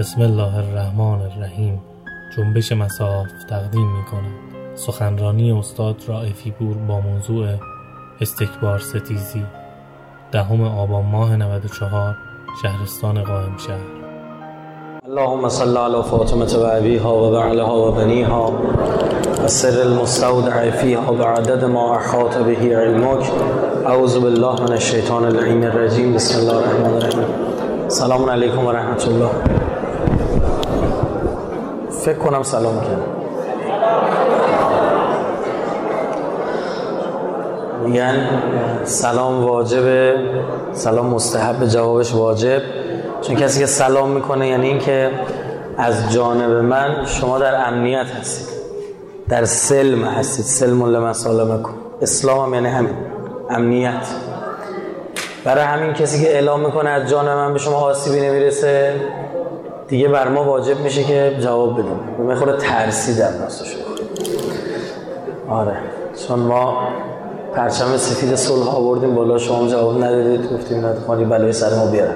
بسم الله الرحمن الرحیم. جنبش مصاف تقدیم می کند سخنرانی استاد رائفی پور با موضوع استکبار ستیزی، 10 آبان ماه 94، شهرستان قائمشهر. اللهم صل علی فاطمه و ابیها و بعلها و بنیها و سر المستودع فیها و عدد ما احاط به علمک. اعوذ بالله من الشیطان اللعین الرجیم. بسم الله الرحمن الرحیم. سلام علیکم و رحمت الله. فکر کنم سلام کردم. میگن سلام واجبه، سلام مستحب، جوابش واجب، چون کسی که سلام میکنه یعنی این که از جانب من شما در امنیت هستید، در سلم هستید. سلم لمن سالمکم. اسلام هم یعنی همین، امنیت. برای همین کسی که اعلام میکنه از جانب من به شما آسیبی نمیرسه، دیگه بر ما واجب میشه که جواب بدیم. میخوره ترسیدم راستش. آره، چون ما پرچم سفید صلح آوردیم بالا، شما جواب ندادید، گفتیم ندخوانی بلای سر ما بیارن.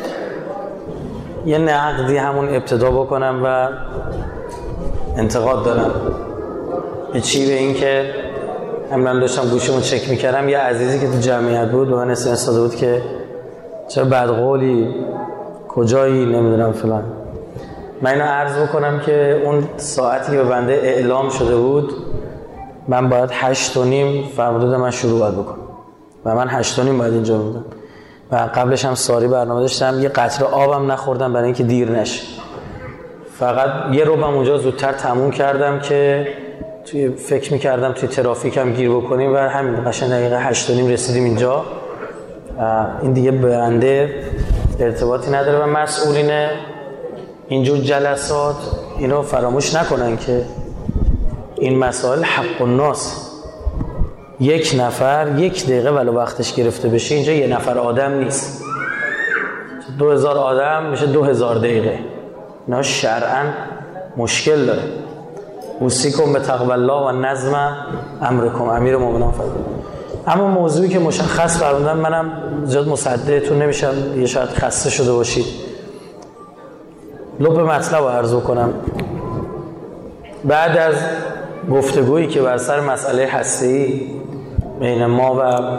یه نقدی همون ابتدا بکنم و انتقاد دارم. به چی؟ به این که همین داشتم گوشیمو چک میکردم، یه عزیزی که تو جمعیت بود به من اسمس داده بود که چرا بدقولی، کجایی، نمیدونم فلان. من اینو عرض بکنم که اون ساعتی که به بنده اعلام شده بود من باید 8:30 فرموداد من شروع باید بکنم و من 8:30 باید اینجا بودم و قبلش هم ساری برنامه داشتم. یه قطره آبم نخوردم برای اینکه دیر نشه. فقط یه روبم اونجا زودتر تموم کردم که توی فکر میکردم توی ترافیک هم گیر بکنیم و همین قشنگ دقیقه 8:30 رسیدیم اینجا. این دیگه بنده ارتباطی نداره و مسئولین اینجور جلسات اینو فراموش نکنن که این مسائل حق الناس. یک نفر 1 دقیقه ولو وقتش گرفته بشه اینجا 1 نفر آدم نیست، 2000 آدم میشه 2000 دقیقه. اینا شرعاً مشکل داره. اوصیکم به تقوی الله و نظم امرکم. امیر مومنان فرمود. اما موضوعی که مشخص فرمودن، منم زیاد مصدقتون نمیشم، یه شاید خسته شده باشید، لب مطلب رو عرض کنم. بعد از گفتگویی که بر سر مسئله هسته‌ای بین ما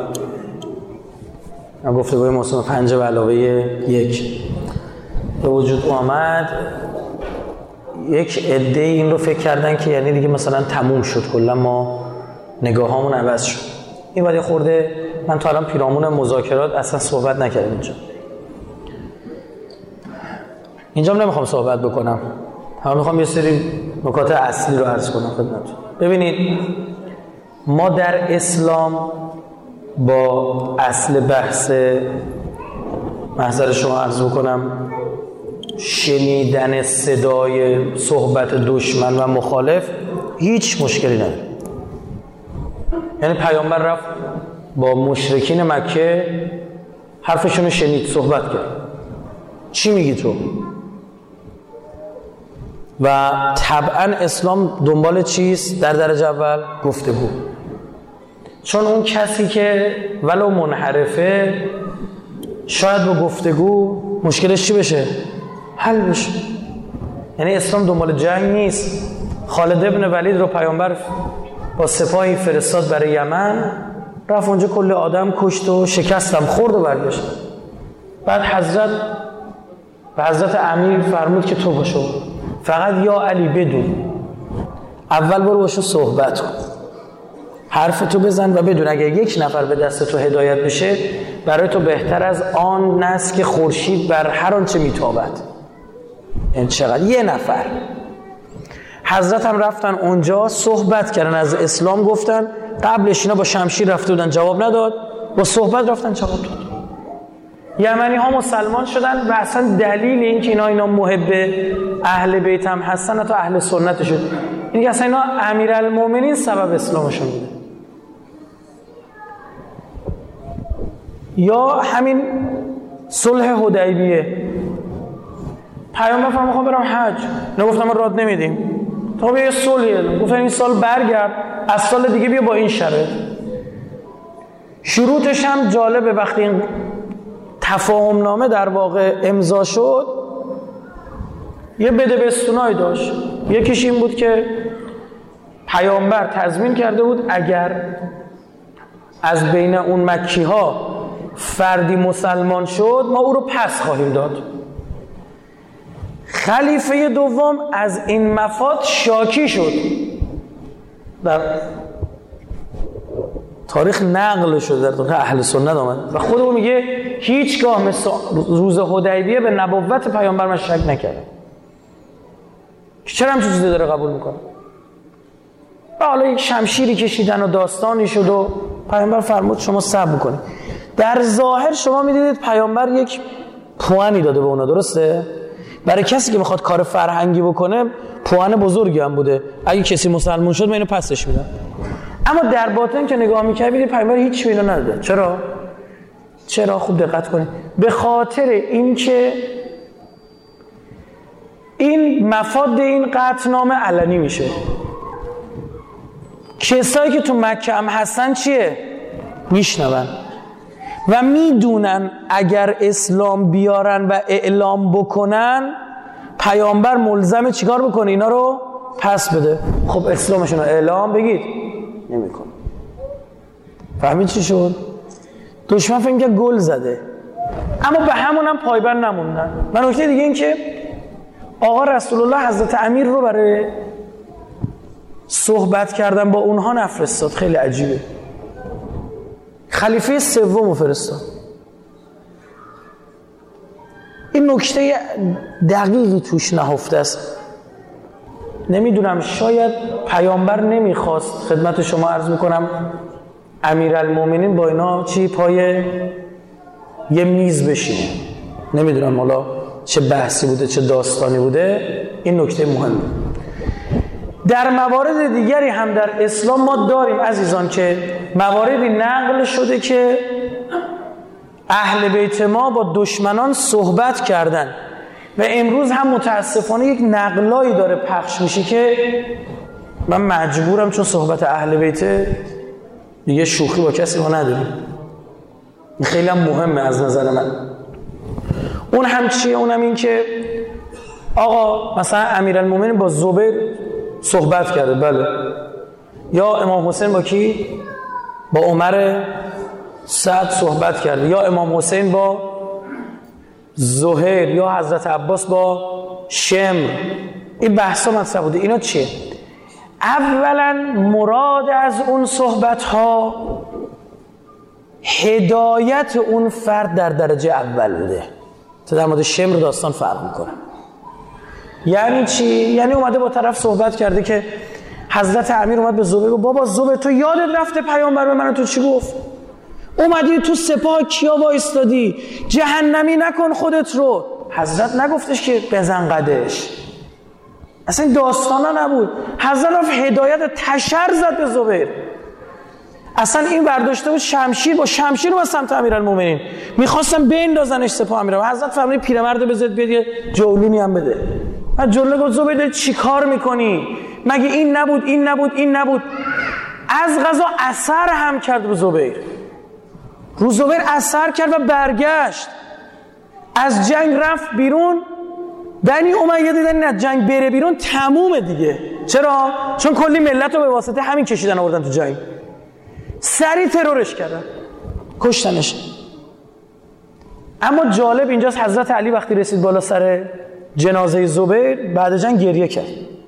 و گفتگوی موسوم 5 به علاوه 1 به وجود آمد، یک عده این رو فکر کردن که یعنی دیگه مثلا تموم شد، کلا ما نگاهامون عوض شد. این بعد خورده من تا الان پیرامون مذاکرات اصلا صحبت نکردم. اینجا نمیخوام صحبت بکنم، هم میخوام یه سری نکات اصلی رو عرض کنم خدمتتون. ببینید، ما در اسلام با اصل بحث، محضر شما عرض بکنم، شنیدن صدای صحبت دشمن و مخالف هیچ مشکلی نداره. یعنی پیامبر رفت با مشرکین مکه حرفشون رو شنید، صحبت کرد. چی میگی تو؟ و طبعا اسلام دنبال چیست؟ در درجه اول گفتگو. چون اون کسی که ولو منحرفه شاید با گفتگو مشکلش چی بشه؟ حل بشه. یعنی اسلام دنبال جنگ نیست. خالد ابن ولید رو پیامبر با سپاهی فرستاد برای یمن، رفت اونجا کل آدم کشت و شکستم خورد و برگشت. بعد حضرت امیر فرمود که تو باشو، فقط یا علی بدون، اول برو باشو صحبت کن، حرف تو بزن و بدون اگر 1 نفر به دست تو هدایت بشه برای تو بهتر از آن است که خورشید بر هر آنچه میتابد. این چقدر 1 نفر. حضرت هم رفتن اونجا صحبت کردن، از اسلام گفتن. قبلش اینا با شمشیر رفته بودن، جواب نداد، با صحبت رفتن جواب داد. یمنی ها مسلمان شدن و اصلا دلیل این که اینا محب اهل بیت هم هستن، تا اهل سنت شد، این که اصلا اینا امیرالمومنین سبب اسلامشون بوده. یا همین صلح حدیبیه، پیامبر فرمود میخوام برم حج، نگفتم ما راد نمیدیم، تا به یه صلحیه، گفتم این سال برگرد، از سال دیگه بیا با این شرط. شروطش هم جالبه، وقتی این تفاهم نامه در واقع امضا شد، یه بدبستونایی داشت. یکیش این بود که پیامبر تضمین کرده بود اگر از بین اون مکی ها فردی مسلمان شد ما او رو پس خواهیم داد. خلیفه دوم از این مفاد شاکی شد، در تاریخ نقل شده، در تاریخ اهل سنت آمد و خود او میگه هیچگاه مثل روز حدیبیه به نبوت پیامبر من شک نکردم. چرا همچین چیزی داره قبول میکنه؟ و حالا یک شمشیری کشیدن و داستانی شد و پیامبر فرمود شما صبر کنید. در ظاهر شما میدیدید پیامبر یک پوانی داده به اونا، درسته؟ برای کسی که میخواد کار فرهنگی بکنه پوان بزرگی هم بوده، اگه کسی مسلمان شد من اینو پسش میدم. اما در باطن که نگاه میکنید میدید پیامبر هیچ چیزی نداده. چرا؟ خوب دقت کنید. به خاطر اینکه این مفاد این قطعنامه علنی میشه. کسایی که تو مکه هم هستن چیه؟ میشنون و میدونن اگر اسلام بیارن و اعلام بکنن پیامبر ملزمه چیکار بکنه؟ اینا رو پس بده. خب اسلامشون رو اعلام بگید نمیکنه. فهمید چی شد؟ دشمن فکر می‌کنه گل زده، اما به همونم پایبند نموندن. و نکته دیگه این که آقا رسول الله حضرت امیر رو برای صحبت کردن با اونها نفرستاد. خیلی عجیبه. خلیفه سوم فرستاد. این نکته دقیقی توش نهفته است. نمیدونم، شاید پیامبر نمیخواست، خدمت شما عرض میکنم، امیرالمومنین با اینا پای یه میز بشینه. نمیدونم حالا چه بحثی بوده چه داستانی بوده. این نکته مهمه. در موارد دیگری هم در اسلام ما داریم عزیزان که مواردی نقل شده که اهل بیت ما با دشمنان صحبت کردن و امروز هم متاسفانه یک نقلایی داره پخش میشه که من مجبورم چون صحبت اهل بیت دیگه شوخی با کسی ما نداریم. خیلی هم مهمه از نظر من. اون هم چیه؟ اونم این که آقا مثلا امیرالمومنین با زبیر صحبت کرده، بله، یا امام حسین با کی؟ با عمر سعد صحبت کرده، یا امام حسین با زهیر، یا حضرت عباس با شمر. این بحثا مطرح بوده. اینا چیه؟ اولا مراد از اون صحبت ها هدایت اون فرد در درجه اول بوده. تو در مورد شمر داستان فرق میکنه. یعنی چی؟ یعنی اومده با طرف صحبت کرده که حضرت امیر اومد به زبیر گفت بابا زبیر تو یادت رفته پیامبر به من تو چی گفت؟ اومدی تو سپاه کیا وایستادی؟ جهنمی نکن خودت رو. حضرت نگفتش که بزن قدش، اصلا این داستانا نبود. حضرت رفت هدایت تشر زد به زبیر. اصلا این برداشته بود شمشیر، با شمشیر رو سمت امیرالمومنین میخواستم بندازنش سپاه امیرالمومنین. حضرت فرمود پیرمرد بزد بیاد یه جولونی هم بده. بعد جلوه گفت زبیر چی کار میکنی؟ مگه این نبود این نبود این نبود؟ از قضا اثر هم کرد به زبیر. رو زبیر اثر کرد و برگشت، از جنگ رفت بیرون. بنی امیه دیدن نه جنگ بره بیرون تمومه دیگه. چرا؟ چون کلی ملت رو به واسطه همین کشیدن آوردن تو جنگ. سری ترورش کردن، کشتنش. اما جالب اینجاست حضرت علی وقتی رسید بالا سر جنازه زبیر بعد جنگ گریه کرد.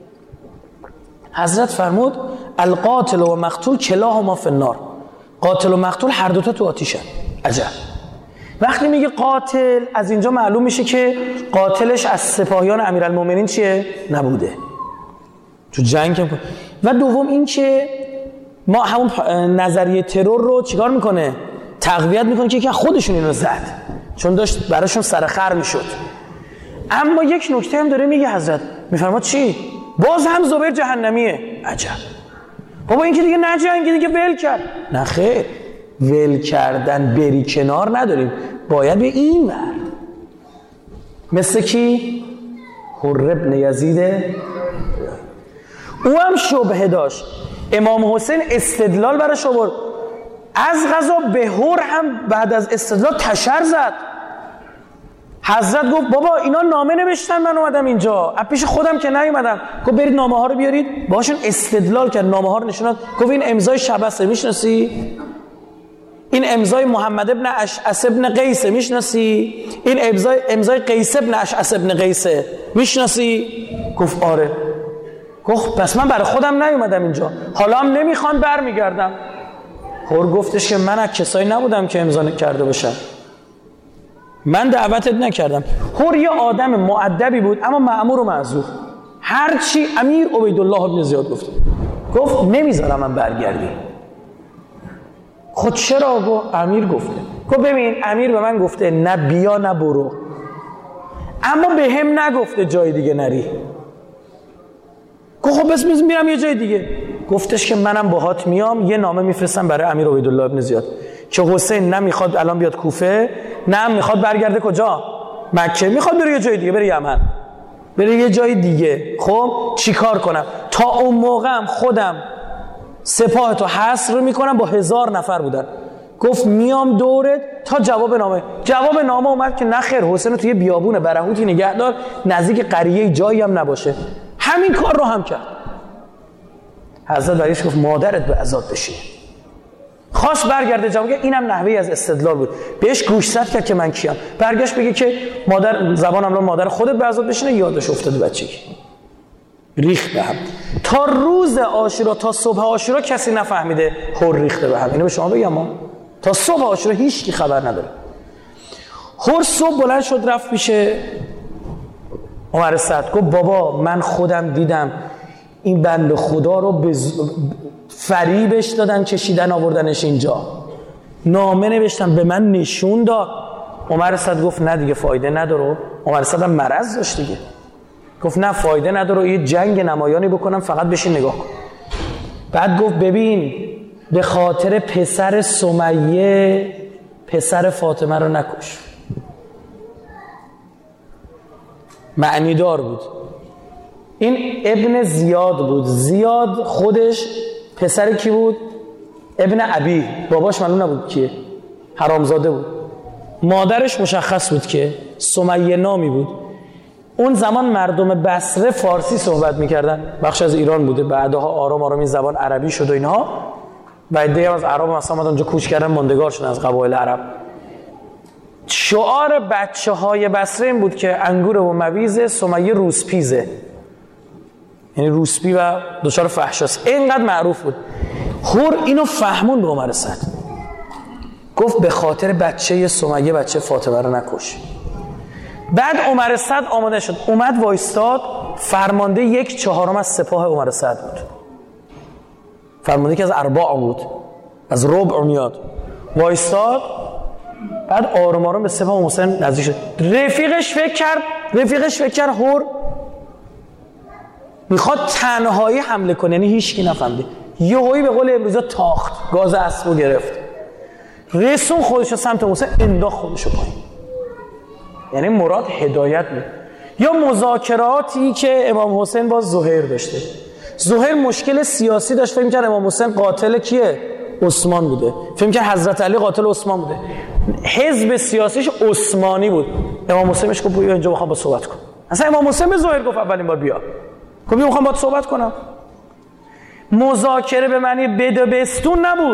حضرت فرمود القاتل و مقتول کلاهما فی النار. قاتل و مقتول هر دوتا تو آتیشن. عجب. وقتی میگه قاتل، از اینجا معلوم میشه که قاتلش از سپاهیان امیرالمومنین چیه؟ نبوده تو جنگ. و دوم این که ما همون نظریه ترور رو چیکار میکنه؟ تقویت میکنه که خودشون اینو زد، چون داشت براشون سرخر میشد. اما یک نکته هم داره میگه حضرت، میفرماد چی؟ باز هم زبیر جهنمیه. عجب. بابا این که دیگه نه جنگی، دیگه ول کرد. نه خیر، ول کردن بری کنار نداریم، باید به این ور. مثل کی؟ حر ابن یزید. او هم شبهه داشت. امام حسین استدلال براش آورد، از قضا به حر هم بعد از استدلال تشر زد. حضرت گفت بابا اینا نامه نوشتن، من اومدم اینجا، از پیش خودم که نیومدم. گفت برید نامه ها رو بیارید. باشون استدلال کرد، نامه ها رو نشوند. گفت این امضای شبسه میشناسی؟ این امضای محمد ابن اشعث ابن قیس میشناسی؟ این امضای قیس ابن اشعث ابن قیس میشناسی؟ گفت آره. گفت پس من برای خودم نیومدم اینجا، حالا هم نمیخوان برمیگردم. هور گفتش که من از کسایی نبودم که امضا کرده باشم، من دعوتت نکردم. هور یه آدم مؤدبی بود اما مأمور و معذور. هرچی امیر عبیدالله ابن زیاد گفت نمیذارم من برگردی. خود چرا؟ گفت امیر گفته. گفت ببین امیر به من گفته نه بیا نه برو، اما به هم نگفته جای دیگه نری. گفت خب بس میرم یه جای دیگه. گفتش که منم باهات میام، یه نامه میفرستم برای امیر عبیدالله ابن زیاد که حسین نمیخواد الان بیاد کوفه، نه میخواد برگرده کجا؟ مکه. میخواد بره یه جای دیگه، بره یمن، بره یه جای دیگه. خب چیکار کنم؟ تا اون موقعم خودم سپاهتو حصر میکنم. با 1000 نفر بودن. گفت میام دورت تا جواب نامه اومد که نخیر، حسین رو توی بیابون برهوتی نگه دار، نزدیک قریه جایی هم نباشه. همین کار رو هم کرد. حضرت برایش گفت مادرت به عذاب بشینه. خواست برگرده جواب، اینم نحوهی از استدلال بود. بهش گوشزد کرد که من کیم. برگشت بگه که مادر زبانم رو مادر خودت به عذاب بشینه. یادش افتاد بچگی ریخت به هم. تا روز عاشورا، تا صبح عاشورا کسی نفهمیده هور ریخته به هم. اینو به شما بگم تا صبح عاشورا هیچ کی خبر نداره. هور صبح بلند شد رفت پیش عمر سعد. گفت بابا من خودم دیدم این بنده خدا رو به فریبش دادن، کشیدن آوردنش اینجا، نامه نوشتن به من نشون داد. عمر سعد گفت نه دیگه فایده نداره. عمر سعد هم مرض داشت دیگه. گفت نه فایده نداره، یه جنگ نمایانی بکنم، فقط بشین نگاه کن. بعد گفت ببین به خاطر پسر سمیه پسر فاطمه رو نکش. معنی دار بود. این ابن زیاد بود. زیاد خودش پسر کی بود؟ ابن ابی. باباش معلوم نبود کیه، حرامزاده بود. مادرش مشخص بود که سمیه نامی بود. اون زمان مردم بصره فارسی صحبت میکردن، بخش از ایران بوده، بعدها آرام آرام این زبان عربی شد و اینها. و عده‌ای از عرب مثلا اومدن اونجا کوچ کردن، ماندگار شدن از قبایل عرب. شعار بچه‌های بصره این بود که انگور و مویز سمیه روسپیزه، یعنی روسپی و دچار فحشاست. اینقدر معروف بود. هور اینو فهمون به عمر سعد. گفت به خاطر بچه سمیه بچه فاطمه رو نکش. بعد عمر سعد آماده شد، اومد وایستاد. فرمانده 1/4 از سپاه عمر سعد بود. فرمانده که از ارباع بود، از ربع میاد. وایستاد. بعد آروم آروم به سپاه حسین نزدیک شد. رفیقش فکر کرد هور میخواد تنهایی حمله کنه، یعنی هیچکی نفهمده. یهویی به قول امروزا تاخت، گاز اسبو گرفت، رسون خودش سمت حسین، انداخت خودشو پایین. یعنی مراد هدایت بود. یا مذاکراتی که امام حسین با زهیر داشته. زهیر مشکل سیاسی داشت، فکر کرد امام حسین قاتل کیه؟ عثمان بوده. فکر کرد حضرت علی قاتل عثمان بوده. حزب سیاسیش عثمانی بود. امام حسین بهش گفت بیا اینجا میخوام با صحبت کنم. اصلا امام حسین به زهیر گفت اولین بار بیا. گفت بیا میخوام باهات صحبت کنم. مذاکره به معنی بده بستون نبود.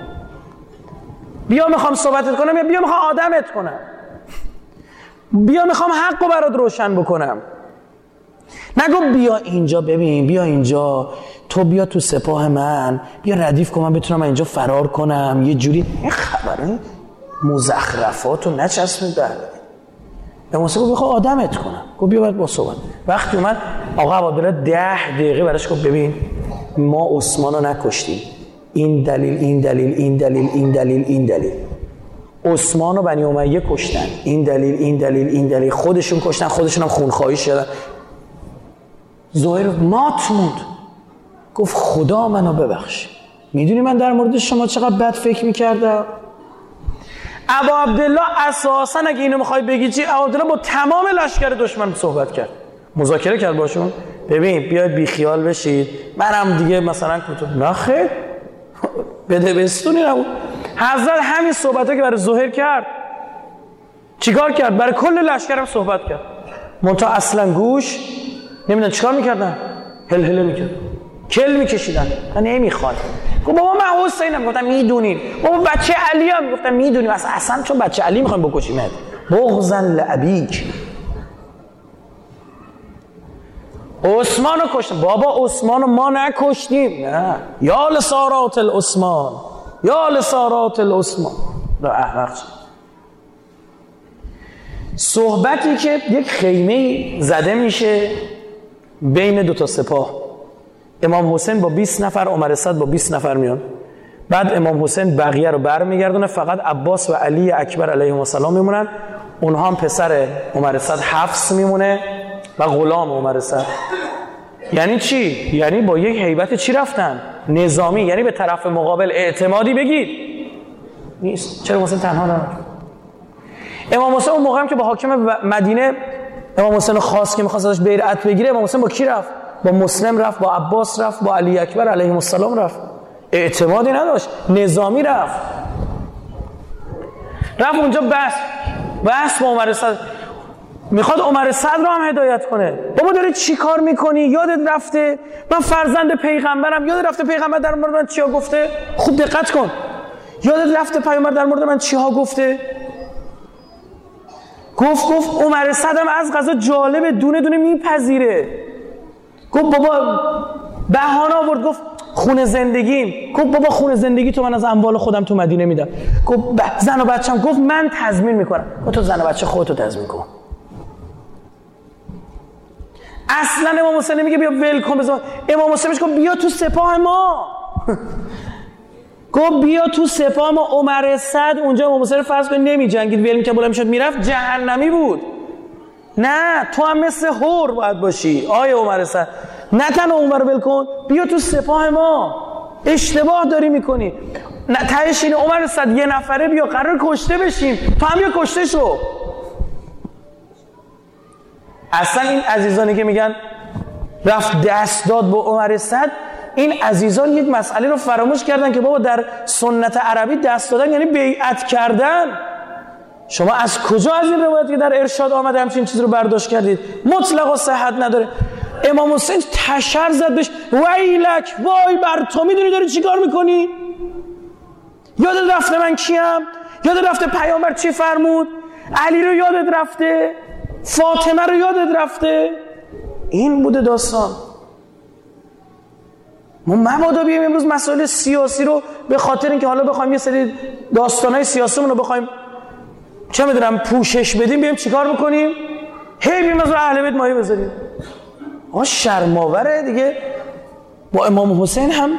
بیا میخوام صحبتت کنم یا بیا میخوام آدمت کنم. بیا میخوام حقو برات روشن بکنم. نگو بیا اینجا، ببین بیا اینجا، تو بیا تو سپاه من، بیا ردیف کن من بتونم اینجا فرار کنم. یه جوری این خبره مزخرفاتو نچسبید در به موسی. گفت بخوام آدمت کنم. گفت بیا باید با صحبت. وقتی اومد آقا عبدالله 10 دقیقه براش گفت ببین ما عثمانو نکشتیم، این دلیل این دلیل این دلیل این دلیل این دلیل. عثمان و بنی امیه کشتن، این دلیل این دلیل این دلیل. خودشون کشتن، خودشون هم خونخواهی شدن. زهیر مات موند. گفت خدا منو ببخش، میدونی من در مورد شما چقدر بد فکر میکردم. ابا عبدالله اساسا اگه اینو میخوای بگی چی، ابا عبدالله با تمام لشکر دشمن صحبت کرد، مذاکره کرد باشون. ببین بیاید بی خیال بشید، منم دیگه مثلا کتب نخه بده بستونی نبود. حضرت همین صحبته که برای زهیر کرد چیکار کرد؟ برای کل لشکرم صحبت کرد. منتها اصلا گوش نمیدونن چیکار میکردن؟ هل میکرد، کل میکشیدن. من نمیخواد. گفت بابا من حسینم. گفتم میدونین. بابا بچه علی هم. گفتم میدونیم. اصلا چون بچه علی میخوایم بکشیمت. بغضا لابیک. عثمانو کشتن. بابا عثمانو ما نکشتیم. نه. یا لسارات العثمان، یا لسارات العثمان. دا احمق شد. صحبتی که یک خیمه زده میشه بین دو تا سپاه. امام حسین با 20 نفر، عمر صد با 20 نفر میان. بعد امام حسین بقیه رو برمیگردونه، فقط عباس و علی اکبر علیهم السلام میمونن. اونها هم پسر عمر صد حفص میمونه و غلام عمر صد. یعنی چی؟ یعنی با یک هیبت چی رفتن؟ نظامی. یعنی به طرف مقابل اعتمادی بگید نیست. چرا حسین تنها نرفت؟ امام حسین اون موقع هم که با حاکم مدینه امام حسین خاص که می‌خواست ازش بیعت بگیره، امام حسین با کی رفت؟ با مسلم رفت، با عباس رفت، با علی اکبر علیهم السلام رفت. اعتمادی نداشت، نظامی رفت اونجا بس با عمر صد. میخواد عمر صد رو هم هدایت کنه. بابا داری چی کار میکنی؟ یادت رفته من فرزند پیغمبرم؟ یادت رفته پیغمبر در مورد من چی ها گفته؟ خوب دقت کن. یادت رفته پیامبر در مورد من چی ها گفته؟ گفت عمر صدم از قضا جالبه، دونه دونه میپذیره. گفت بابا بهانه آورد، گفت خونه زندگیم. گفت بابا خونه زندگی تو من از اموال خودم تو مدینه میدم. گفت زن و بچه‌م. گفت من تضمین میکنم. گفت تو زن و بچه خودتو تضمین کن. اصلا امام حسین نمیگه بیا ول کن بزن. امام حسین میگه بیا تو سپاه ما. گفت بیا تو سپاه ما. عمر صد اونجا امام حسین فرض کن نمی جنگید، ول میکرد، بلند میشد میرفت، جهنمی بود. نه تو هم مثل هور باید باشی آیه عمر صد. نه تنها عمر ول کن، بیا تو سپاه ما. اشتباه داری میکنی. نه تهش اینه عمر صد یه نفره بیا، قرار کشته بشیم، تو هم بیا کشته شو. اصلا این عزیزانی که میگن رفت دست داد با عمر صد، این عزیزان یک مسئله رو فراموش کردن که بابا در سنت عربی دست دادن یعنی بیعت کردن. شما از کجا از این روایت که در ارشاد آمده همچین چیز رو برداشت کردید؟ مطلقا صحت نداره. امام حسین تشر زد بهش، ویلک، وای بر تو، میدونی داری چی کار میکنی؟ یادت رفته من کیم؟ یادت رفته پیامبر چی فرمود؟ علی رو یادت رفته؟ فاطمه رو یادت رفته؟ این بوده داستان. ما مبادا بیایم امروز مسائل سیاسی رو به خاطر اینکه حالا بخوایم یه سری داستانای سیاسیمون رو بخوایم چه میدونم پوشش بدیم، بیایم چیکار بکنیم؟ هی بیایم از اهل بیت مایه بذاریم. شرم‌آوره دیگه. با امام حسین هم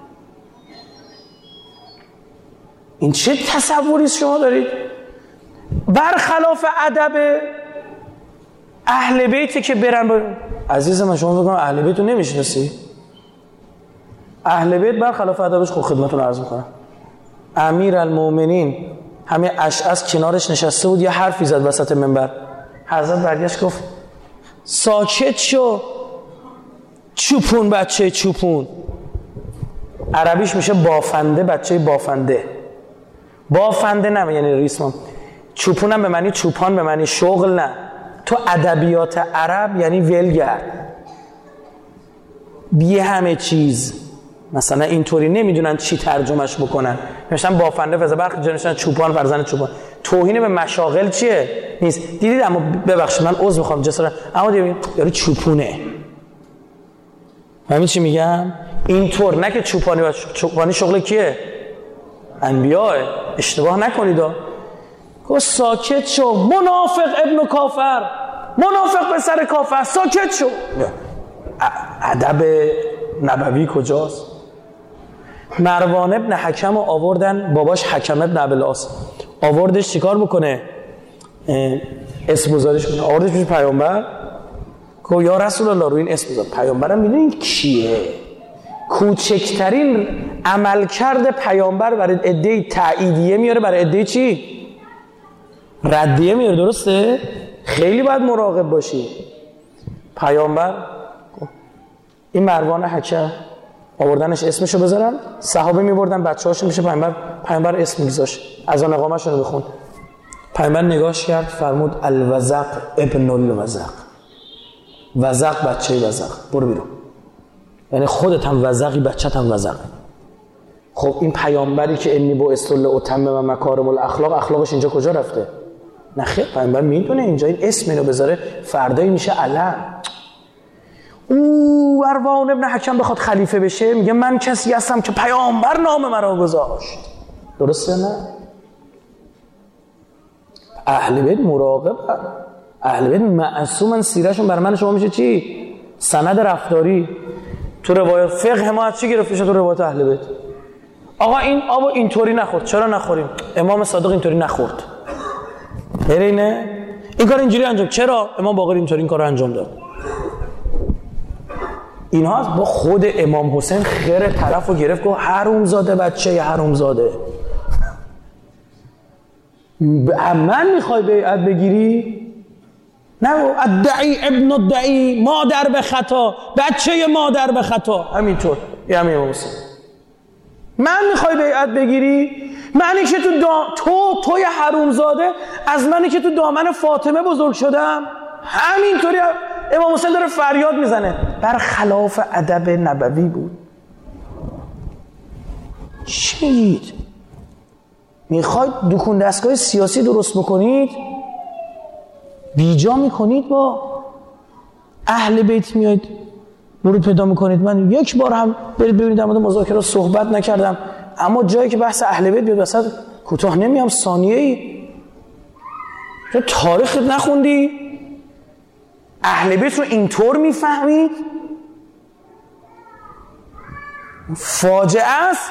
این چه تصوری شما دارید؟ برخلاف ادب اهل بیتی که برن عزیز من، شما بگم اهل بیت رو نمیشناسی؟ اهل بیت برخلاف ادبش خود خدمتتون عرض میکنم. امیر المؤمنین همه اشعث کنارش نشسته بود، یه حرفی زد وسط منبر. حضرت برگشت گفت ساکت شو چوپون، بچه چوپون. عربیش میشه بافنده، بچه بافنده. بافنده نه یعنی ریسمان. چوپون هم به معنی چوپان، به معنی شغل نه. تو ادبیات عرب یعنی ولگرد، بی همه چیز. مثلا اینطوری نمیدونن چی ترجمهش بکنن، میشن بافنده فزبرخ جنشن چوپان، فرزند چوپان. توهین به مشاغل چیه؟ نیست. دیدید؟ اما ببخشید من عذر میخوام جسارت، اما دیدید یارو چوپونه. همین چی میگم؟ اینطور نه که چوپانی شغل کیه؟ انبیاء. اشتباه نکنید. گفت ساکت شو منافق ابن کافر، منافق به سر کافر، ساکت شو. ادب نبوی کجاست؟ مروان ابن حکم رو آوردن، باباش حکم ابن ابوالعاص آوردش چیکار بکنه؟ اسم گذاریش کنه. آوردش پیش پیامبر، گفت یا رسول الله رو این اسم بذار. پیامبرم میدونین کیه؟ کوچکترین عملکرد پیامبر برای عده تاییدیه میاره، برای عده چی؟ ردیه میاره. درسته؟ خیلی باید مراقب باشی. پیامبر این مروان حکم آوردنش اسمشو بذارن، صحابه میبردن بچه‌هاشون میشه پیامبر اسم میذاشت، اذان اقامه‌شون رو بخون. پیامبر نگاهش کرد فرمود الوزق ابن الوزق، وزق بچه وزق، برو بیرون. یعنی خودت هم وزقی، بچت هم وزقه. خب این پیامبری که انی بعثت لاتمم مکارم الاخلاق، اخلاقش اینجا کجا رفته؟ نه خیر، پیامبر میدونه اینجا این اسم اینو بذاره فردایی میشه علم. او مروان ابن حکم بخواد خلیفه بشه میگه من کسی هستم که پیامبر نام مرا گذاشت. درسته نه؟ اهل بیت مراقب، اهل بیت معصومن، سیرهشون برای من شما میشه چی؟ سند رفتاری. تو روایات فقه ما از چی گرفته شده؟ تو روایات اهل بیت. آقا این آبو اینطوری نخورد، چرا نخوریم؟ امام صادق اینطوری نخورد. اینه این کار اینجوری انجام، چرا امام باقر اینطوری این کارو انجام داد؟ اینها با خود امام حسین خیر طرفو گرفت، گفت حرومزاده، بچه حرومزاده. من میخوای بیعت بگیری؟ نه ادعی ابن الدعی، مادر به خطا، بچه مادر به خطا. همینطور یه همین امام حسین. من میخوای بیعت بگیری؟ منی که توی حرومزاده، از منی که تو دامن فاطمه بزرگ شدم. همینطوری امام حسین داره فریاد میزنه، بر خلاف ادب نبوی بود. چی میگید؟ میخواید دکون دستگاه سیاسی درست بکنید، بیجا میکنید، با اهل بیت میاید ورود پیدا میکنید. من یک بار هم برید ببینید در مورد مذاکرات صحبت نکردم، اما جایی که بحث اهل بیت بیاد وسط کوتاه نمیام ثانیه‌ای. تو تاریخ نخوندی؟ اهل بیت رو اینطور میفهمید؟ فاجعه است.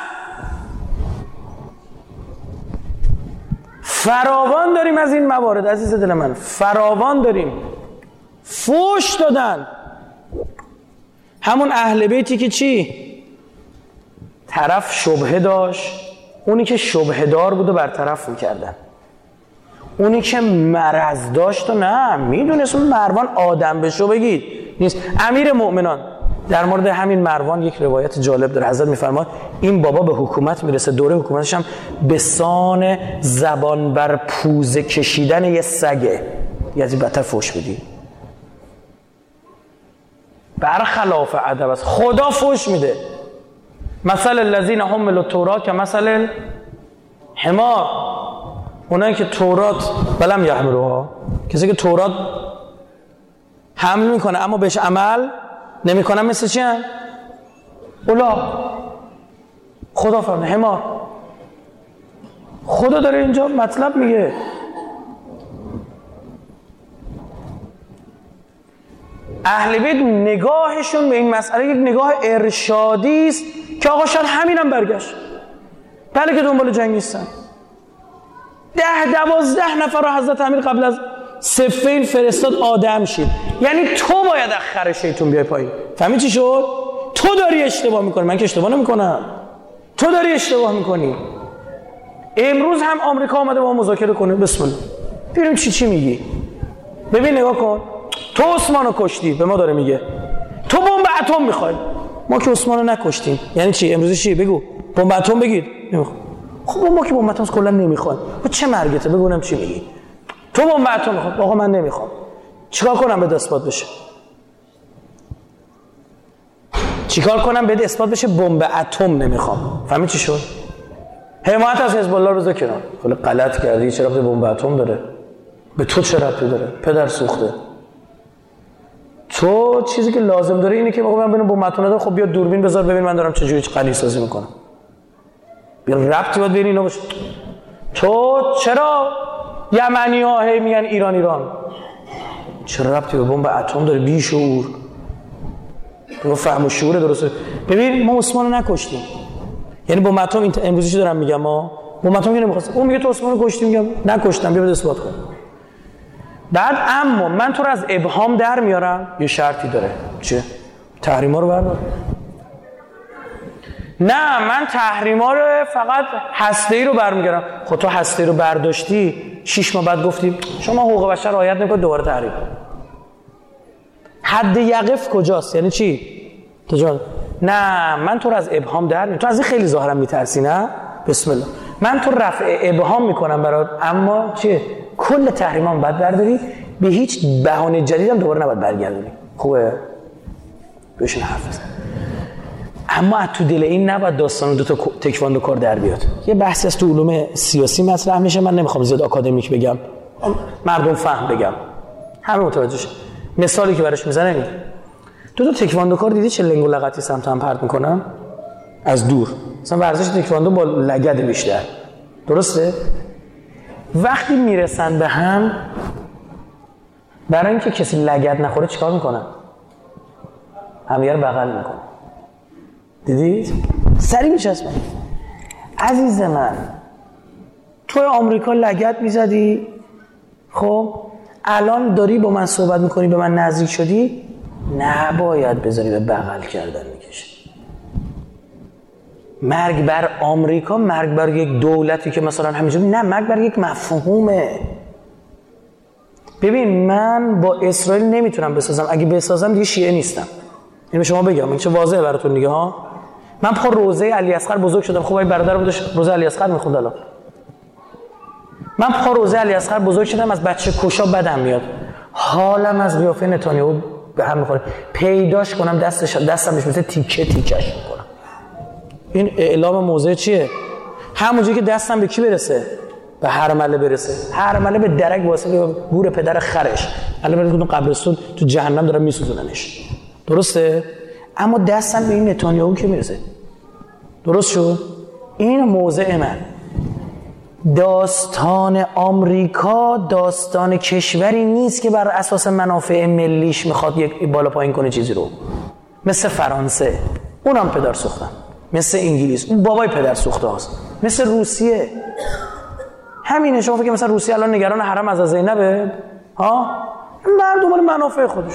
فراوان داریم از این موارد عزیز دل من، فراوان داریم. فوش دادن همون اهل بیتی که چی؟ طرف شبهه داشت، اونی که شبهه دار بود و برطرف میکردن. اونی که مرض داشت و نه میدونست اون مروان آدم بشو بگید نیست. امیر مؤمنان در مورد همین مروان یک روایت جالب داره. حضرت میفرماد این بابا به حکومت میرسه، دوره حکومتش هم به سان زبان بر پوزه کشیدن یه سگه. یعنی بدتر فوش بدی، برخلاف ادب است. خدا فوش میده. مثل الذین حملوا التوراة کمثل الحمار، اونایی که تورات بلم یحملوها، کسی که تورات حمل میکنه اما بهش عمل نمیکنه، مثل چی هن؟ اولا. خدا فرمونه حمار. خدا داره اینجا مطلب میگه. اهل بیت نگاهشون به این مسئله یک نگاه ارشادی است که آقا شاید همینم برگشت. بله که دنبال جنگ نیستن. 10-12 نفر رو حضرت امیر قبل از صفین فرستاد آدم شید. یعنی تو باید اخر شیطون بیای پایین. فهمی چی شد؟ تو داری اشتباه میکنی، من که اشتباه نمیکنم. تو داری اشتباه میکنی. امروز هم آمریکا آمده با مذاکره کنه. بسم الله. ببینیم چی میگی. ببین نگاه کن. تو عثمانو کشتی، به ما داره میگه. تو بمب اتم میخوای. ما که عثمانو نکشتیم. یعنی چی؟ امروز چی؟ بگو. بمب اتم بگید. نمیخوام. خب ما که بمب اتم کلا نمیخوایم. چه مرگته؟ بگونم چی میگی. تو بمب اتم میخوای. آقا من نمیخوام. چیکار کنم به اثبات بشه؟ چیکار کنم به اثبات بشه بمب اتم نمیخوام؟ فهمی چی شد؟ حمایت از حزب الله بذار کنار. خب غلط کردی، چرا به بمب اتم داره؟ به تو چه ربطی داره؟ پدر سوخته. تو چیزی که لازم داره اینه که من ببینم بمب اتم نداره، خب بیا دوربین بذار ببین من دارم چجوری غنی سازی میکنم. بیا ربطی باید بین اینا باشه. تو چرا یمنی‌ها هی میگن ایران؟ چرا ربطی به بمب اتم داره؟ بی شعور. تو فهم و شعور درسته. ببین ما عثمانو نکشتیم. یعنی بمب اتم امروزیشو دارم میگم، ما بمب اتم که نمی‌خواست. اون میگه تو عثمانو کشتی، میگم نکشتم، بیا بده اثبات کن. بعد اما من تو رو از ابهام در میارم، یه شرطی داره. چه؟ تحریما رو بردار. نه من تحریما رو فقط هسته‌ای رو برمیگردم. خب تو هسته‌ای رو برداشتی 6 ماه بعد گفتی شما حقوق بشر رعایت نمی‌کنید، دوباره تحریم. حد یقف کجاست؟ یعنی چی؟ نه من تو رو از ابهام در میارم. تو از این خیلی ظاهرا میترسی، نه؟ بسم الله. من تو رفع ابهام میکنم برات، اما چیه؟ کل تحریمام باید برداری، به هیچ بهانه جدید هم دوباره نباید برگردونی. خوبه؟ بهشون حرف بزن. اما تو دل این نباید داستان دو تا تکواندو کار در بیاد. یه بحثی از تو علوم سیاسی مطرح میشه، من نمیخوام زیاد آکادمیک بگم، مردم فهم بگم، همه متوجه شه. مثالی که براش میزنه اینه، دو تا تکواندو کار دیدی چه لنگ و لغتی سمت هم پرت میکنن از دور. مثلا ورزش تکواندو با لگد بیشتر، درسته؟ وقتی میرسن به هم، برای اینکه کسی لگد نخوره چیکار میکنن؟ همدیگه رو بغل میکنن. دیدید؟ سری میچسبن. عزیز من، توی آمریکا لگد میزدی، خب الان داری با من صحبت میکنی، به من نزدیک شدی، نباید بذاری به بغل کردن میکشه. مرگ بر آمریکا، مرگ بر یک دولتی که مثلا همینجوری، نه، مرگ بر یک مفهومه. ببین من با اسرائیل نمیتونم بسازم، اگه بسازم دیگه شیعه نیستم. این به شما بگم، این چه واضحه براتون دیگه ها. من پا روزه علی اصغر بزرگ شدم. خب این برادرم داشت روزه علی اصغر میخوند الان. من پا روزه علی اصغر بزرگ شدم، از بچه کشا بدم میاد. حالم از قیافه نتانیاهو به هم میخوره. پیداش کنم دستم مثل تیکه تیکش میکنم. این اعلام موضع چیه؟ همونجوری که دستم به کی برسه؟ به هرمله برسه. هرمله به درک واسه گور پدر خرش. الان تو قبرستون تو جهنم دارن میسوزوننش. درسته؟ اما دستم به این نتانیاهو که میرسه. درست شد؟ این موضع من. داستان آمریکا داستان کشوری نیست که بر اساس منافع ملیش میخواد یک بالا پایین کنه چیزی رو. مثل فرانسه، اونم پدر سوختن. مثل انگلیس، اون بابای پدر سوخته هاست. مثل روسیه. همینه. شما فکر مثلا روسیه الان نگران حرم از زینبه؟ ها؟ مردم منافع خودش.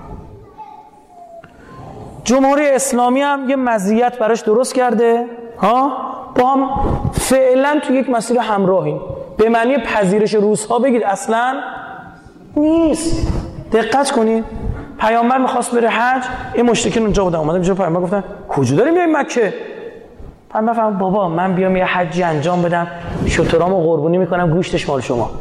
جمهوری اسلامی هم یه مزیت براش درست کرده، ها؟ با هم فعلا تو یک مسیر همراهیم. به معنی پذیرش روس‌ها بگید اصلا نیست. دقت کنید، پیامبر می‌خواست بره حج، این مشرکین اونجا بودن، اومدن پیش پیامبر گفتن کجا داریم میایم مکه؟ پیامبر فرمود بابا من بیام یه حجی انجام بدم، شترامو قربونی میکنم، گوشتش مال شما.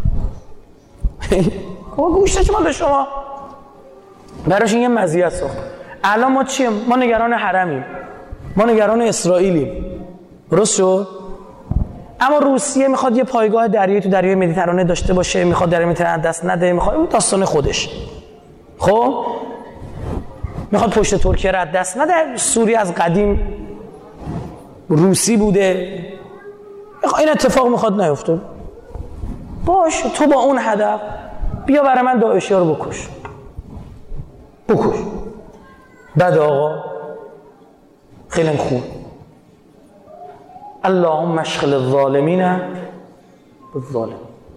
گوشتش مال شما. براش یه مزیت ساخت. الان ما چیم؟ ما نگران حرمیم، ما نگران اسرائیلیم. درست شد؟ اما روسیه میخواد یه پایگاه دریایی تو دریای مدیترانه داشته باشه، میخواد دریای مدیترانه دست نده، میخواد اون داستان خودش. خب میخواد پشت ترکیه را دست نده. سوریه از قدیم روسی بوده، این اتفاق میخواد نیفته. باش، تو با اون هدف بیا برای من داعشی رو بکش. بعد آقا خیلی خوب، اللهم اشغل الظالمین بالظالم.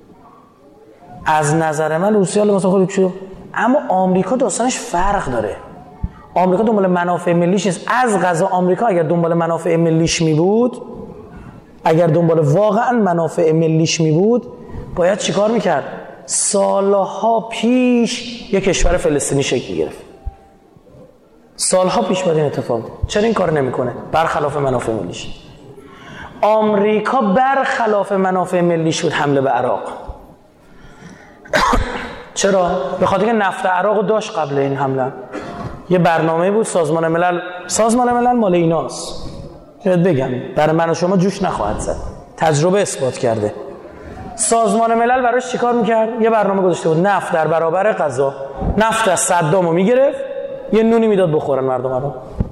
از نظر من روسیه مثلا خودی چیه، اما آمریکا داستانش فرق داره. آمریکا دنبال منافع ملیش نیست. از قضا آمریکا اگر دنبال منافع ملیش می بود، اگر دنبال واقعا منافع ملیش می بود، باید چیکار میکرد؟ سالها پیش یک کشور فلسطینی شکل گرفت. سالها پیش باید این اتفاق. چرا این کار نمیکنه؟ برخلاف منافع ملیش. آمریکا برخلاف منافع ملیش بود حمله به عراق. چرا؟ به خاطر که نفت عراق داشت. قبل این حمله یه برنامه بود، سازمان ملل مال ایناست. شاید بگم برای من و شما جوش نخواهد زد، تجربه اثبات کرده. سازمان ملل براش چیکار میکرد؟ یه برنامه گذاشته بود، نفت در برابر غذا. نفت از صدامو میگرفت، یه نونی میداد بخورن مردم رو.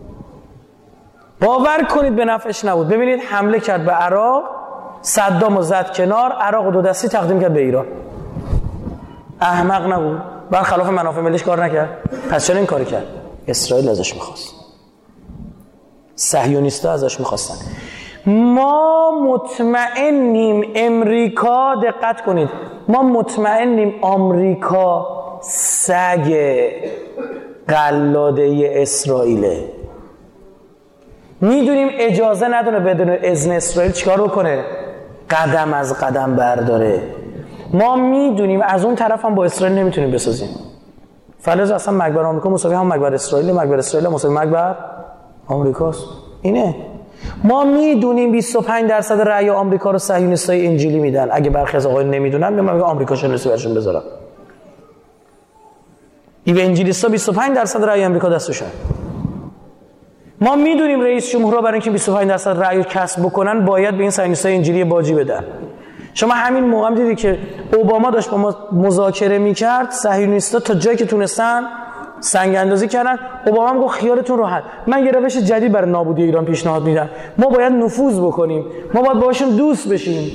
باور کنید به نفعش نبود. ببینید حمله کرد به عراق، صدامو زد کنار، عراق 2 دستی تقدیم کرد به ایران. احمق نبود؟ برخلاف منافع ملیش کار نکرد. پس چرا این کاری کرد؟ اسرائیل ازش میخواست، صهیونیست‌ها ازش میخواستن. ما مطمئنیم امریکا، دقت کنید، ما مطمئنیم آمریکا سگ قلاده اسرائیله. میدونیم اجازه نداره بدون اذن اسرائیل چیکار بکنه؟ قدم از قدم برداره. ما میدونیم از اون طرف هم با اسرائیل نمیتونیم بسازیم. فلز اصلا مقبر آمریکا مساوی هم مقبر اسرائیل، مقبر اسرائیل مساوی مقبر آمریکاست. اینه ما میدونیم 25% رأی آمریکا رو صهیونیستای انجیلی میدن. اگه برخی از آقایون نمیدونن من میگم آمریکا شناسی برشون بذارم. این انجیلیستا 25% رأی آمریکا دستشون. ما میدونیم رئیس جمهورها برای اینکه 25% رأی رو کسب بکنن باید به این صهیونیستای انجیلی باجی بدن. شما همین موقع دیدی که اوباما داشت با ما مذاکره میکرد، صهیونیستا تا جایی که تونستن سنگ اندازی کردن. اوباما هم گفت خیالتون راحت، من یه روش جدید برای نابودی ایران پیشنهاد میدم. ما باید نفوذ بکنیم، ما باید باهاشون دوست بشیم.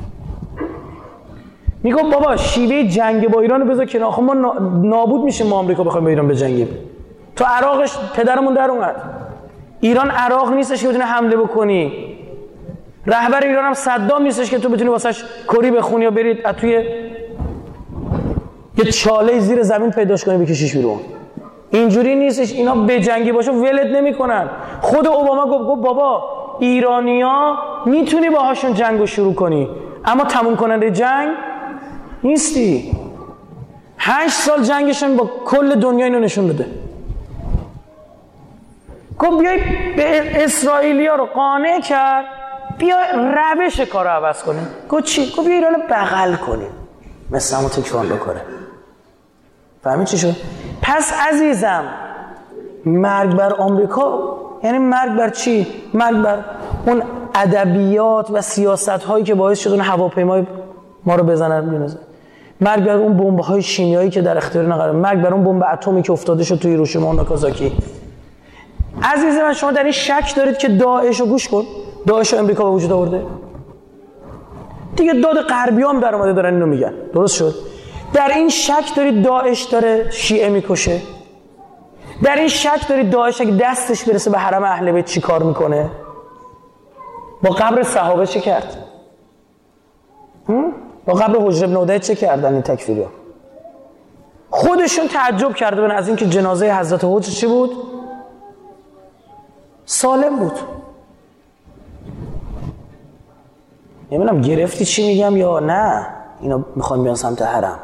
میگم بابا شیوه جنگ با ایران رو بذار کنار. آخه ما نابود میشیم ما آمریکا بخوایم با ایران بجنگیم. تو عراقش پدرمون در اومد. ایران عراق نیستش که بتونه حمله بکنی. رهبر ایران هم صدام نیستش که تو بتونی واسش کری بخونی یا برید از توی یه چاله زیر زمین پیداش کنی بکشیش بیرون. اینجوری نیستش. اینا بجنگی باشه ولت نمیکنن. خود اوباما گفت بابا ایرانیا میتونی باهاشون جنگو شروع کنی اما تموم کننده جنگ نیستی. 8 سال جنگشون با کل دنیا اینو نشون بده. گفت بیای به اسرائیلیا رو قانع کرد بیا روش کار رو عوض کنیم. گفت چی؟ گفت بیا ایران رو بغل کنیم مثل همون تکران بکنه. فهمید چی شد؟ پس عزیزم مرگ بر آمریکا یعنی مرگ بر چی؟ مرگ بر اون ادبیات و سیاست هایی که باعث شد اون هواپیمای ما رو بزنن. مرگ بر اون بمب های شیمیایی که در اختیار نقرار، مرگ بر اون بمب اتمی که افتاده شد توی هیروشیما و ناگازاکی. عزیز من شما در این شک دارید که داعش رو گوش کن، داعش رو امریکا به وجود آورده دیگه. داد غربی هم در اومده دارن اینو میگن. درست شد؟ در این شک دارید داعش داره شیعه میکشه؟ در این شک دارید داعش اگه دستش برسه به حرم اهل بیت چی کار میکنه؟ با قبر صحابه چه کرد؟ با قبر حجر بن عدی چه کردن این تکفیریا؟ خودشون تعجب کرده بودن از اینکه جنازه حضرت حجر چی بود؟ سالم بود. نمیدونم گرفتی چی میگم یا نه؟ اینا میخوان بیان سمت حرم.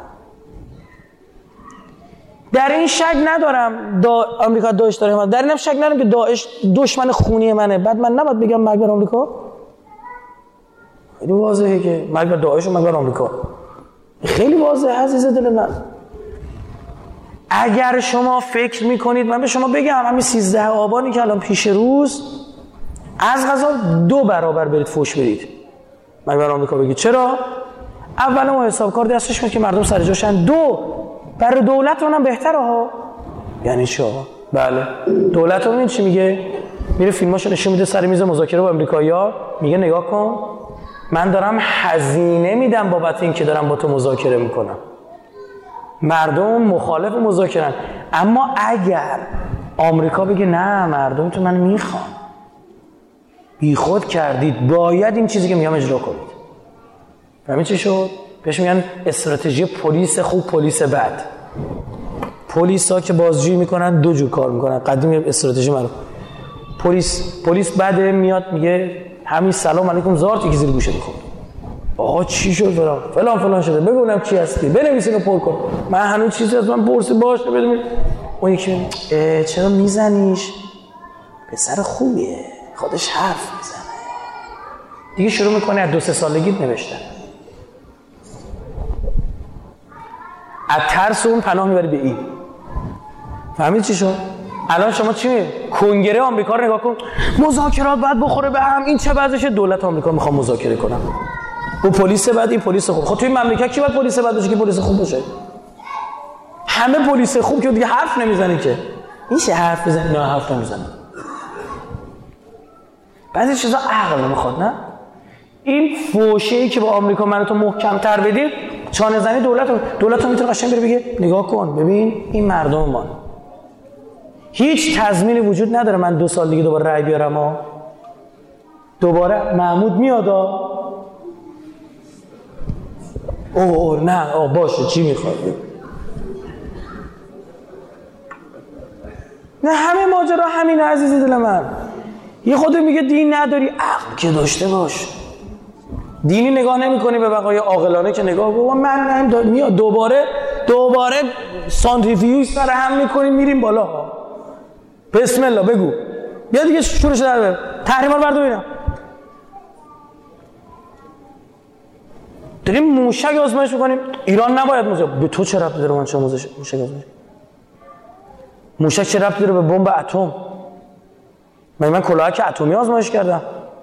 در این شک ندارم آمریکا داعش داره. در اینم شک ندارم که داعش دشمن خونی منه. بعد من نباید بگم مرگ بر آمریکا؟ خیلی واضحه که مرگ بر داعش و مرگ بر آمریکا. خیلی واضحه عزیز دل من. اگر شما فکر میکنید من به شما بگم همین 13 آبانی که الان پیش روز از قضا 2 برابر برید فوش برید مرگ بر آمریکا بگید. چرا؟ اولا ما حسابکار دستش میاد که مردم سر جاشن. 2 برای دولت اونم بهتره ها. یعنی چی آقا؟ بله دولت اون چی میگه؟ میره فیلماشو نشون میده سر میز مذاکره با امریکایی‌ها، میگه نگاه کن من دارم هزینه میدم بابت این که دارم با تو مذاکره میکنم. مردم مخالف مذاکره‌ان. اما اگر آمریکا بگه نه مردم تو من میخوام، بیخود کردید، باید این چیزی که میگم اجرا کنید. فهمید چی شد؟ بهش میگن استراتژی پلیس خوب پلیس بد. پلیس ها که بازجویی میکنن 2 جور کار میکنن. قدیم استراتژی معروف پلیس بده میاد میگه همین سلام علیکم زارت که زیر گوشه میخواد. آقا چی شد فلان شده بگونم چی هستی بنویس اینو پر کن. من هنوز چیزی از من پرسی باشه بدونید. اون یکی چرا میزنیش؟ پسر خوبیه خودش حرف میزنه. دیگه شروع میکنه از 2-3 سالگی نوشتن. از ترس اون پناه میبری به این. فهمید چی شد؟ الان شما چی میگه؟ کنگره آمریکا رو نگاه کن. مذاکرات باید بخوره به هم. این چه وضعشه؟ دولت آمریکا میخواد مذاکره کنه. اون پلیس بعد این پلیس خوب. خب توی مملکت کی باید پلیس بعد باشه که پلیس خوب باشه؟ همه پلیس خوب که دیگه حرف نمیزنه که. این چه حرف بزنه؟ نه حرف نمیزنه. بعضی چیزا عقل نمیخواد نه؟ این فوشه‌ای که با آمریکا منو تو محکم‌تر بدید، چانه زنی دولت میتونه قشنگ بره بگه نگاه کن ببین این مردم ما. هیچ تضمینی وجود نداره من 2 سال دیگه دوباره رأی بیارم ها. دوباره محمود میاد اوه نه باشه چی میخواد؟ نه همه ماجرا همین عزیز دل من. یه خود میگه دین نداری، عقل که داشته باش. دینی نگاه نمی‌کنی به بقای عاقلانه که نگاه کن. من میاد دوباره سانتریفیوژ سر هم می‌کنیم میریم بالا. بسم الله بگو. بیا دیگه شورش در تحریما رو بردار ببینم. داریم موشک آزمایش می‌کنیم. ایران نباید موشک. به تو چه ربطی داره من چه موشک آزمایش؟ موشک چه ربطی داره به بمب اتم؟ من کلاهک اتمی آزمایش کردم.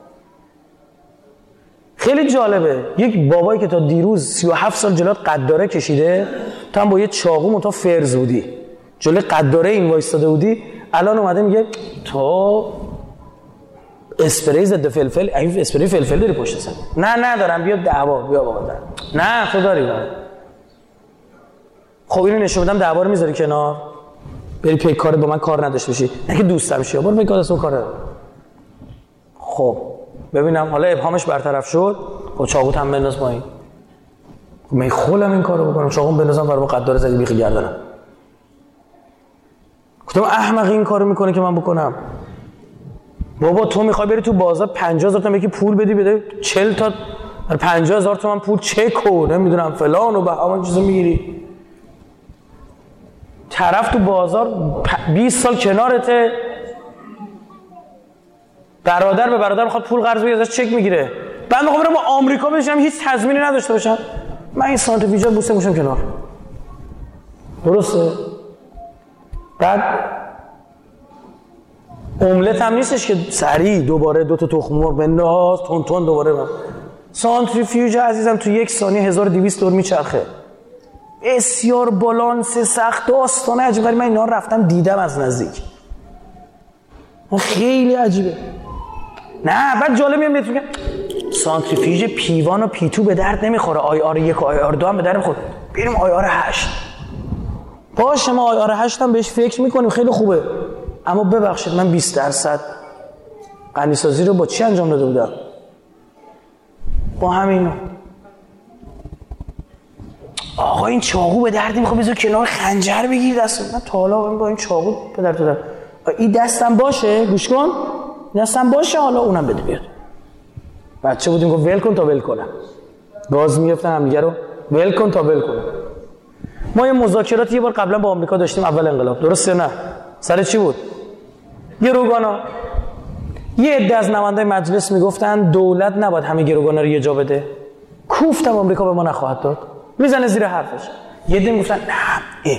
خیلی جالبه یک بابایی که تا دیروز 37 سال جلوت قداره کشیده، تو هم با یه چاقو متا فرز بودی جلوی قداره این وایستاده بودی، الان اومده میگه تو اسپری ضد فلفل، این اسپری فلفل داری پشت سر؟ نه ندارم، بیا دعوا، بیا بابا دارم. نه تو داری بابا. خب اینو نشون بدم دعوا رو میذاری کنار، بری پی کارت با من کار نداشته باشی، نه که دوستم شی، برو پی کارت اون کارو. خب ببینم حالا ابهامش برطرف شد، خب چاقوت هم بنداز پایین. من خودم این کارو بکنم، چاقوم بندازم برای قدار زدی بیخ گردنم. گفتم احمق این کارو میکنه که من بکنم. بابا تو میخوای بری تو بازار 50,000 تومان یکی پول بدی بده 40 تا 50,000 تومان پول چک و نمیدونم فلان و بهمان چیزا میگیری. طرف تو بازار 20 سال کنارته، برادر به برادر میخواد پول قرض بگیره ازش چک میگیره. بعد میخوام برم آمریکا بشم هیچ تضمینی نداشته باشم، من این سانتریفیوژا بوسه میشم کنار. درسته؟ بعد املت هم نیستش که سریع دوباره 2 تا تخم مرغ بنداز تون دوباره من. سانتریفیوژ عزیزم تو 1 ثانیه 1200 دور میچرخه. بسیار بالانس سخت داستانه عجیبه. من اینا رفتم دیدم از نزدیک، خیلی عجیبه. نه بعد جالب میام بهتون میگم سانتریفیوژ پیوان و پیتو به درد نمیخوره، آی آر 1 و آی آر 2 هم به درد میخوره. بریم آی آر 8 باشه، ما آی آر 8 هم بهش فکر میکنیم خیلی خوبه، اما ببخشید من 20% غنیسازی رو با چی انجام داده بودم؟ با همینو. آقا این چاقو به درد میخواد، بذار کنار خنجر بگیر دست من. تا حالا با این چاقو به درد دادم. این دستم باشه، گوش کن، دستم باشه حالا اونم بده بیاد. بچه بودیم گفت ول کن تا ول کنم، گاز میگفتن هم دیگه رو ول کن تا ول کنم. ما یه مذاکرات یه بار قبلا با آمریکا داشتیم اول انقلاب، درسته نه؟ سر چی بود؟ گروگانا. یه عده از نمایندای مجلس میگفتن دولت نباید همه گروگانا رو یه جا بده. کوفتم آمریکا به ما نخواهد داد. میزنه زیر حرفش. یه عده میگفتن نه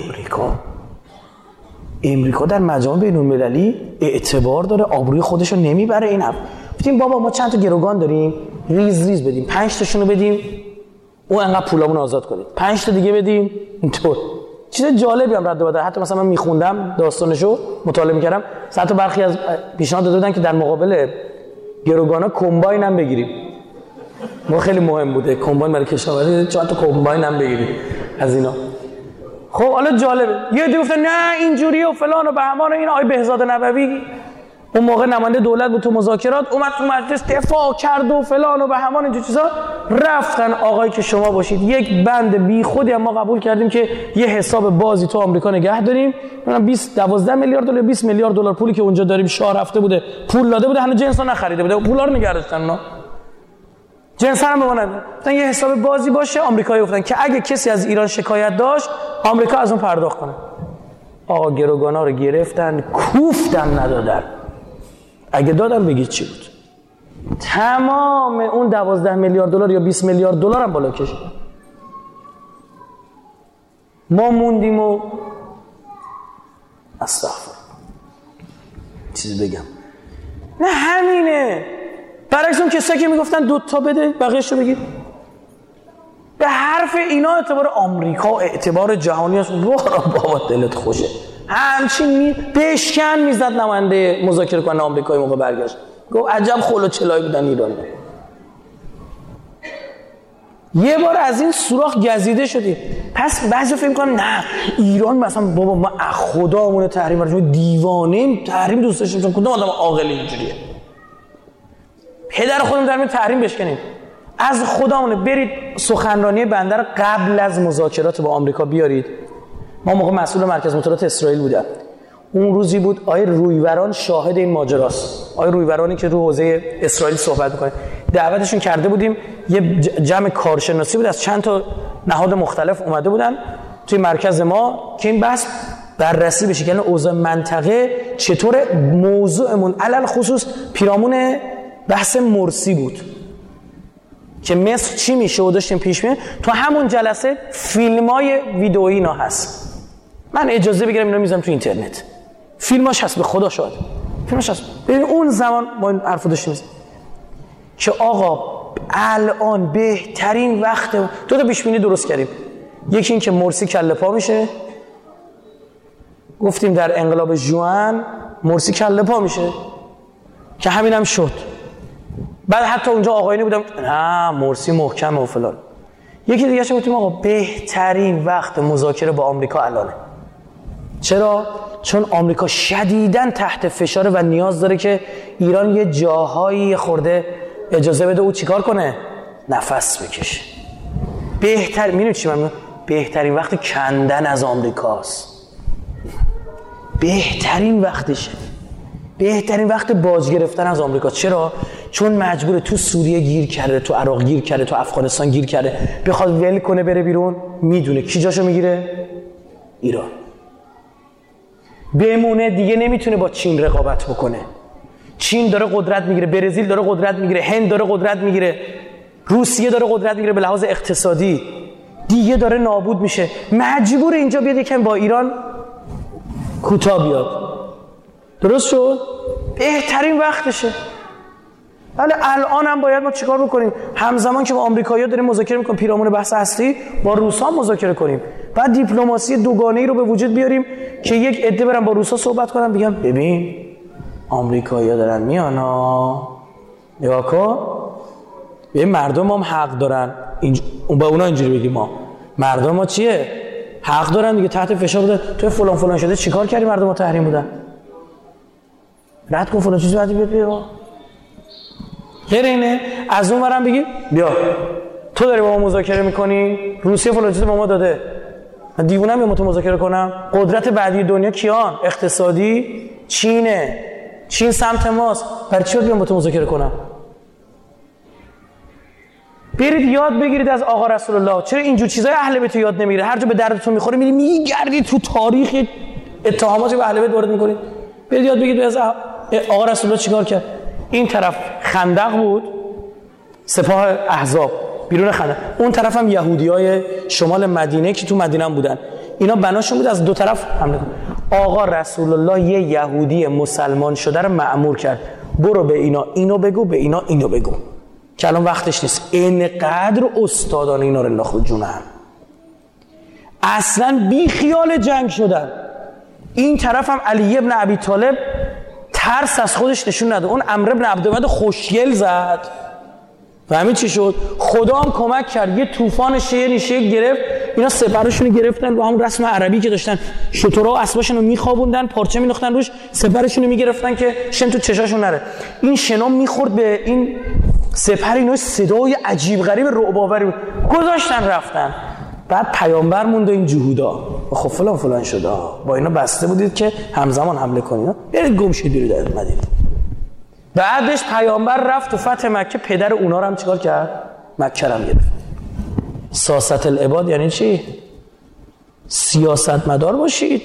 امریکا در مجامع بین‌المللی اعتبار داره، آبروی خودش رو نمیبره. این حرف گفتیم بابا ما چند تا گروگان داریم، ریز بدیم، 5 تاشون رو بدیم اون انقدر پولامون آزاد کنید، 5 تا دیگه بدیم اینطور. چیز جالبی هم رد و بدل. حتی مثلا من میخوندم داستانشو مطالعه میکردم، حتی برخی از پیشنهاد داده بودن که در مقابل گروگانا کمباین هم بگیریم. ما خیلی مهم بوده کمباین برای کشاورزی، چند تا کمباین هم بگیریم از اینا. خب حالا جالبه یه دی گفتن نه اینجوری و فلان و بهمان و این. آقای بهزاد نبوی اون موقع نماینده دولت بود تو مذاکرات، اومد تو مجلس دفاع کرد و فلان و بهمان اینجور چیزا. رفتن آقای که شما باشید یک بند بی خودی هم ما قبول کردیم که یه حساب بازی تو آمریکا نگه داریم، مثلا 12 میلیارد دلار 20 میلیارد دلار پولی که اونجا داریم شاه رفته بوده پول داده بوده، هنوز جنسا نخریده بوده، پولا رو نگه داشتن. اونا جنس هم بماند. گفتن یه حساب بازی باشه. آمریکایی گفتن که اگه کسی از ایران شکایت داشت آمریکا از اون پرداخت کنه. آقا گروگانا رو گرفتن کوفتن ندادن. اگه دادن بگید چی بود؟ تمام اون 12 میلیارد دلار یا 20 میلیارد دلار هم بالا کشید. ما موندیم و استغفر چیزی بگم نه همینه. برعکس اون کسایی که میگفتن 2 تا بده بقیه‌اش رو بگید. به حرف اینا اعتبار آمریکا اعتبار جهانی است. بابا دلت خوشه همچین بشکن میزد. نماینده مذاکره کننده آمریکایی موقع برگشت گفت عجب خلو چلایی بودن ایرانی. یه بار از این سوراخ گزیده شدیم. پس بعضی فکر می‌کنن نه ایران مثلا بابا ما خدامون تحریم برای دیوانه تحریم دوست داشتیم. کدوم آدم عاقلی اینجوریه؟ پدر خودمون در تحریم بشکنیم. از خدامونه برید سخنرانی بنده رو قبل از مذاکرات با آمریکا بیارید. ما موقع مسئول مرکز مطالعات اسرائیل بودم. اون روزی بود آقای رویوران شاهد این ماجراست. آقای رویورانی که رو حوزه اسرائیل صحبت می‌کنه. دعوتشون کرده بودیم. یه جمع کارشناسی بود از چند تا نهاد مختلف اومده بودن توی مرکز ما که این بحث بررسی بشه که اوضاع منطقه چطور. موضوعمون علل خصوص پیرامون بحث مرسی بود که مصر چی میشه و داشتیم پیش میریم. تو همون جلسه فیلمای ویدئویی اینا هست، من اجازه بگیرم اینا میذارم تو اینترنت، فیلماش هست، به خدا شاهد فیلماش هست. ببین اون زمان ما این حرفو داشتیم که آقا الان بهترین وقت. دو تا پیش بینی درست کردیم، یکی این که مرسی کله پا میشه، گفتیم در انقلاب ژوئن مرسی کله پا میشه که همینم شد. بعد حتی اونجا آقایونی بودم نه مرسی محکمه و فلان. یکی دیگه گفتیم آقا بهترین وقت مذاکره با آمریکا الانه. چرا؟ چون آمریکا شدیداً تحت فشاره و نیاز داره که ایران یه جاهایی خورده اجازه بده او چیکار کنه؟ نفس بکشه. میدونی چی من میگم؟ بهترین وقت کندن از آمریکاست. بهترین وقتشه. بهترین وقت باج گرفتن از آمریکا. چرا؟ چون مجبوره تو سوریه گیر کرده، تو عراق گیر کرده، تو افغانستان گیر کرده، بخواد ول کنه بره بیرون، میدونه کی جاشو میگیره؟ ایران. بمونه دیگه نمیتونه با چین رقابت بکنه. چین داره قدرت میگیره، برزیل داره قدرت میگیره، هند داره قدرت میگیره، روسیه داره قدرت میگیره به لحاظ اقتصادی، دیگه داره نابود میشه. مجبور اینجا بیاد یکم با ایران کوتاه بیاد. درست شد؟ بهترین وقتشه. ولی الان هم باید ما چیکار بکنیم؟ همزمان که با آمریکایی‌ها داریم مذاکره میکنیم پیرامون بحث هستی، با روس‌ها مذاکره کنیم. بعد دیپلماسی دوگانه‌ای رو به وجود بیاریم که یک عده برن با روس‌ها صحبت کنن، بگم ببین آمریکایی‌ها دارن میان نگاه کن، ببین مردم هم حق دارن. با اونا اینجوری بگیم ما مردم ما چیه؟ حق دارن دیگه، تحت فشار بودن، تو فلان فلان شده، چیکار کردی مردم ما تحریم بودن؟ رد کن فلان چیزی بعدی بیا. غیر اینه از اون ورم بگی بیا تو داری با ما مذاکره میکنی، روسیه فلان چیزی با ما داده، من دیوونم یا تو مذاکره کنم؟ قدرت بعدی دنیا کیان؟ اقتصادی چینه، چین سمت ماست، برای چی بیام با تو مذاکره کنم؟ برید یاد بگیرید از آقا رسول الله. چرا اینجور چیزای اهل بیت یاد نمیگیره؟ هر جا به دردتون میخوره میری میگردید تو تاریخ اتهاماتی به اهل بیت وارد میکنید. برید یاد بگیرید از آقا رسول الله چیکار کرد. این طرف خندق بود، سپاه احزاب بیرون خندق، اون طرف هم یهودیای شمال مدینه که تو مدینه هم بودن، اینا بناشون بود از دو طرف حمله کنن. آقا رسول الله یه یهودی مسلمان شده رو مأمور کرد برو به اینا اینو بگو، به اینا اینو بگو، که الان وقتش نیست. اینقدر استادان اینا رو الله خود جونم اصلا بی خیال جنگ شدن. این طرف هم علی ابن ابی طالب ترس از خودش نشون نده، اون عمرو ابن عبدالمد خوشگل زد و همین چی شد؟ خدا هم کمک کرد، یه طوفان شیعه گرفت، اینا سپرشون رو گرفتن، با هم رسم عربی که داشتن شترها و اسباشون رو میخوابوندن، پارچه مینداختن روش، سپرشون رو میگرفتن که شن تو چشاشون نره. این شنا میخورد به این سپر، اینا صدای عجیب غریب رعب آوری گذاشتن رفتن. بعد پیامبر موند و این جهودا خب فلان فلان شده، با اینا بسته بودید که همزمان حمله کنید، برید گم شید در مدینه. بعدش پیامبر رفت و فتح مکه، پدر اونا رو هم چیکار کرد؟ مکه رو هم گرفت. سیاست العباد یعنی چی؟ سیاست مدار باشید.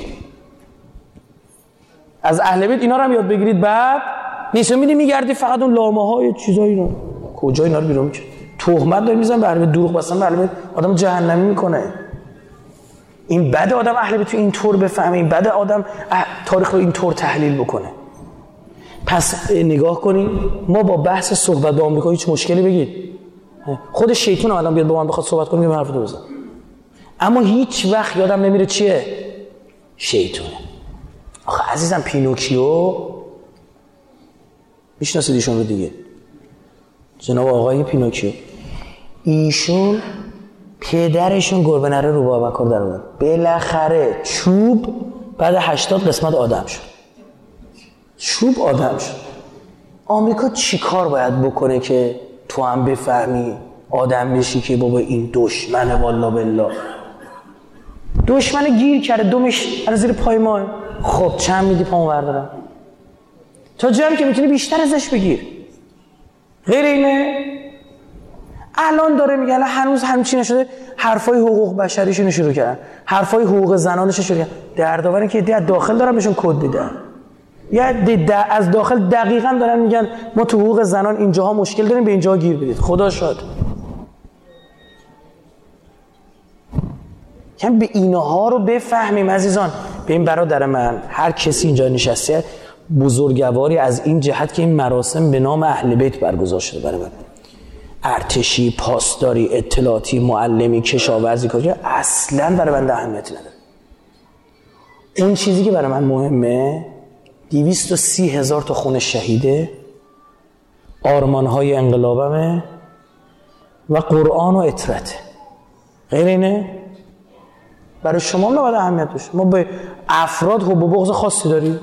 از اهل بیت اینا رو هم یاد بگیرید. بعد نیست میگردی فقط اون لامه های چیزایی رو کجا اینا رو بیرون میکنه، تهمت داره میزنن، به اهل بیت دروغ بستن، به اهل بیت آدم جهنمی میکنه. این بده آدم اهل بیت اینطور بفهمه، این بده آدم تاریخ رو اینطور تحلیل بکنه. پس نگاه کنین، ما با بحث صحبت با آمریکا هیچ مشکلی بگید، خود شیطان الان بیاد با من بخواد صحبت کنه، من حرف تو بزن، اما هیچ وقت یادم نمیره چیه؟ شیطانه. آخه عزیزم پینوکیو میشناسید ایشون رو دیگه، جناب آقای پینوکیو، ایشون پدرشون گربه نره رو بابکر در آورد، بالاخره چوب بعد 80 قسمت آدم شد، چوب آدم شد. آمریکا چی کار باید بکنه که تو هم بفهمی آدم بشی که بابا این دشمنه؟ والله بالله دشمن گیر کرده، دومش از زیر پای ما. خب چند میدی پامو بردارم تا جایی که میتونی بیشتر ازش بگیر. غیر اینه الان داره میگه هنوز همچین نشده، حرفای حقوق بشریشون شروع کردن، حرفای حقوق زنانش شروع کردن. دردآوره که ایده از داخل دارن بهشون کد میدن، یا از داخل دقیقاً دارن میگن ما تو حقوق زنان اینجاها مشکل داریم، به اینجاها گیر بدید. خدا شاد. یعنی به اینها رو بفهمیم عزیزان. به این برادر من، هر کسی اینجا نشسته بزرگواری از این جهت که این مراسم به نام اهل بیت برگزار شده برای من. ارتشی، پاسداری، اطلاعاتی، معلمی، کشاورزی، کاری اصلاً برای بنده اهمیتی نداره. اون چیزی که برای من مهمه 230,000 تا خون شهیده، آرمان‌های انقلابمه و قرآن و عترته. غیر اینه برای شما نباید اهمیت داشته. ما به افراد حب و بغض خاصی داریم.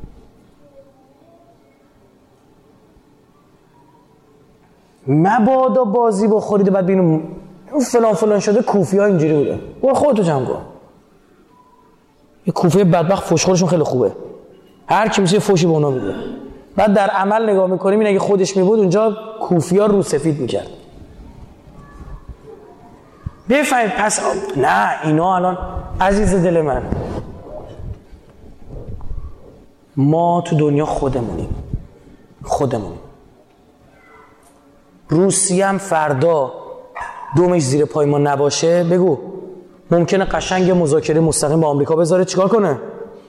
مبادا بازی بخورید بعد ببینیم اون فلان شده، کوفی ها اینجوری بوده. برو خودتو جمع کن. یه کوفی بدبخت فوشخورشون خیلی خوبه، هر کی میشه فوشی به اونا میده. بعد در عمل نگاه میکنیم این اگه خودش میبود اونجا کوفی ها رو سفید میکرد. بفهمید پس نه اینا الان عزیز دل من، ما تو دنیا خودمونیم. روسیه هم فردا دومش زیر پای ما نباشه، بگو ممکنه قشنگ مذاکره مستقیم با آمریکا بذاره چیکار کنه؟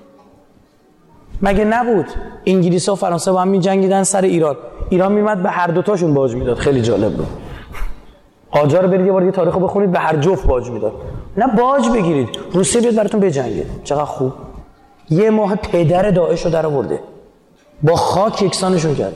مگه نبود انگلیس و فرانسه با هم می‌جنگیدن سر ایران میمد به هر دوتاشون باج میداد. خیلی جالب بود. قاجار برید یه بار دیگه تاریخو بخونید، به هر جفت باج میداد. نه باج بگیرید، روسیه بیاد براتون بجنگه. چقدر خوب. یه ماه پدر داعش رو در آورده، با خاک یکسانشون کرد.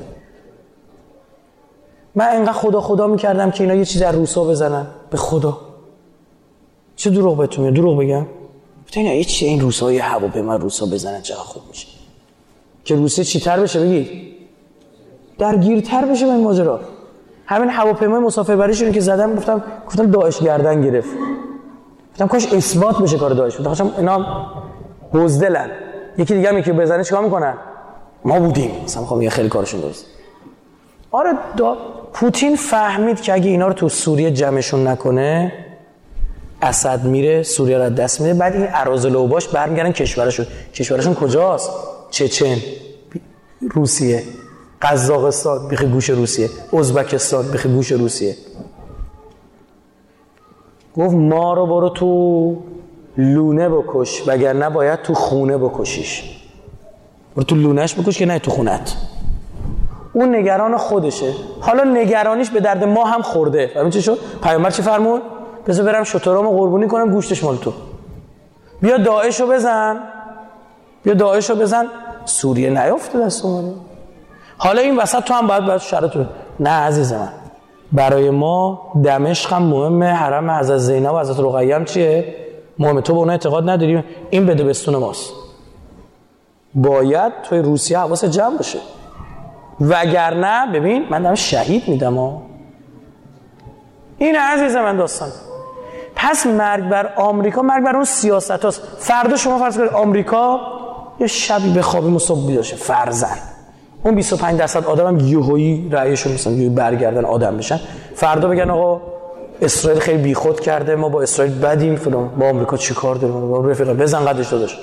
من اینقدر خدا میکردم که اینا یه چیز از روسا بزنن. به خدا چه دروغ بهتون میاد؟ دروغ بگم؟ ببین یه چیز این روسای هواپیما روسا بزنن چقدر خوب میشه. که روسیه چیتر بشه، بگید درگیرتر بشه به این ماجرا. همین هواپیمای مسافربریشون که زدم گفتم داعش گردن گرفت. گفتم کاش اثبات بشه کار داعش. گفتم اینا بزدلن. یکی دیگه هم که بزنه چیکار میکنن؟ ما بودیم. مثلا میخوام یه خیلی کارشون درست. آره پوتین فهمید که اگه اینا رو تو سوریه جمعشون نکنه اسد میره، سوریه رو دست میده. بعد این اراذل اوباش برمیگردن کشورشون کجاست؟ چچن، روسیه، قزاقستان بیخ گوش روسیه، ازبکستان بیخ گوش روسیه. گفت ما رو برو تو لونه بکش، وگرنه باید تو خونه بکشیش. برو تو لونهش بکش که نه تو خونت. اون نگران خودشه. حالا نگرانیش به درد ما هم خورده. فهمید چی شد؟ پیامبر چی فرمود؟ بذار برم شترامو قربونی کنم، گوشتش مال تو. بیا داعشو بزن. سوریه نیافته دست اومده. حالا این وسط تو هم باید شرط رو. نه عزیز من، برای ما دمشق هم مهمه، حرم حضرت زینب و حضرت رقیه هم چیه؟ مهمه. تو به اونها اعتقاد نداری؟ این بده بستون ماست. باید توی روسیه حواست جمع باشه، وگرنه ببین من دارم شهید میدم این عزیز من داستان. پس مرگ بر آمریکا، مرگ بر اون سیاست هاست. فردا شما فرض کنید آمریکا یه شبی بخوابیم و صبح بیدار شه، فرضاً اون 25% آدم هم یهویی رأیشون مثلا یهویی برگردن آدم بشن، فردا بگن آقا اسرائیل خیلی بیخود کرده، ما با اسرائیل بدیم فلان، با آمریکا چی کار داریم؟ با رفیقا بزن قدش داداش.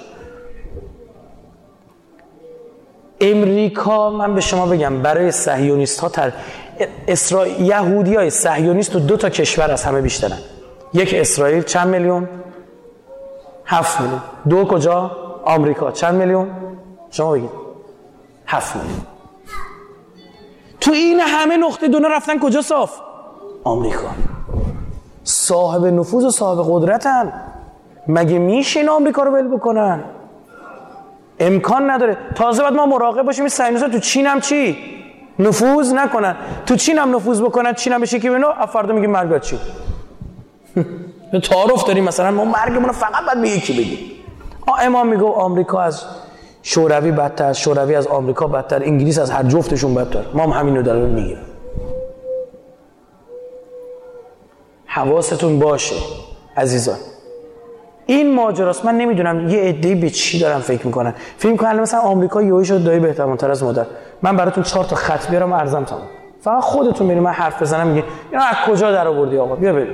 امریکا من به شما بگم برای صهیونیست ها یهودی های صهیونیست تو 2 کشور از همه بیشترن. یک اسرائیل چند میلیون؟ 7 میلیون. 2 کجا؟ آمریکا چند میلیون؟ شما بگید 7 میلیون. تو این همه نقطه دنیا رفتن کجا صاف؟ آمریکا. صاحب نفوذ و صاحب قدرتن. مگه میشه این آمریکا رو ول بکنن؟ امکان نداره. تازه بعد ما مراقب باشیم این صهیونیست‌ها تو چین هم چی؟ نفوذ نکنن. تو چین هم نفوذ بکنن، چین هم بشه که بنو فردا میگیم مرگ بر چین. به تعارف داریم مثلا ما مرگمون رو فقط بعد به یکی بگیم. امام میگه آمریکا از شوروی بدتر، شوروی از آمریکا بدتر، انگلیس از هر جفتشون بدتر. ما هم همین رو داریم میگیم. حواستون باشه عزیزان. این ماجراست. من نمیدونم یه عده‌ای به چی دارن فکر میکنن. فکر میکنن مثلا آمریکا یهو شد دایی بهترمن‌تر از مادر. من براتون 4 تا خط بیارم و ارزم تمام. فقط خودتون برید من حرف بزنم میگه اینا از کجا در آوردی آقا، بیا بریم.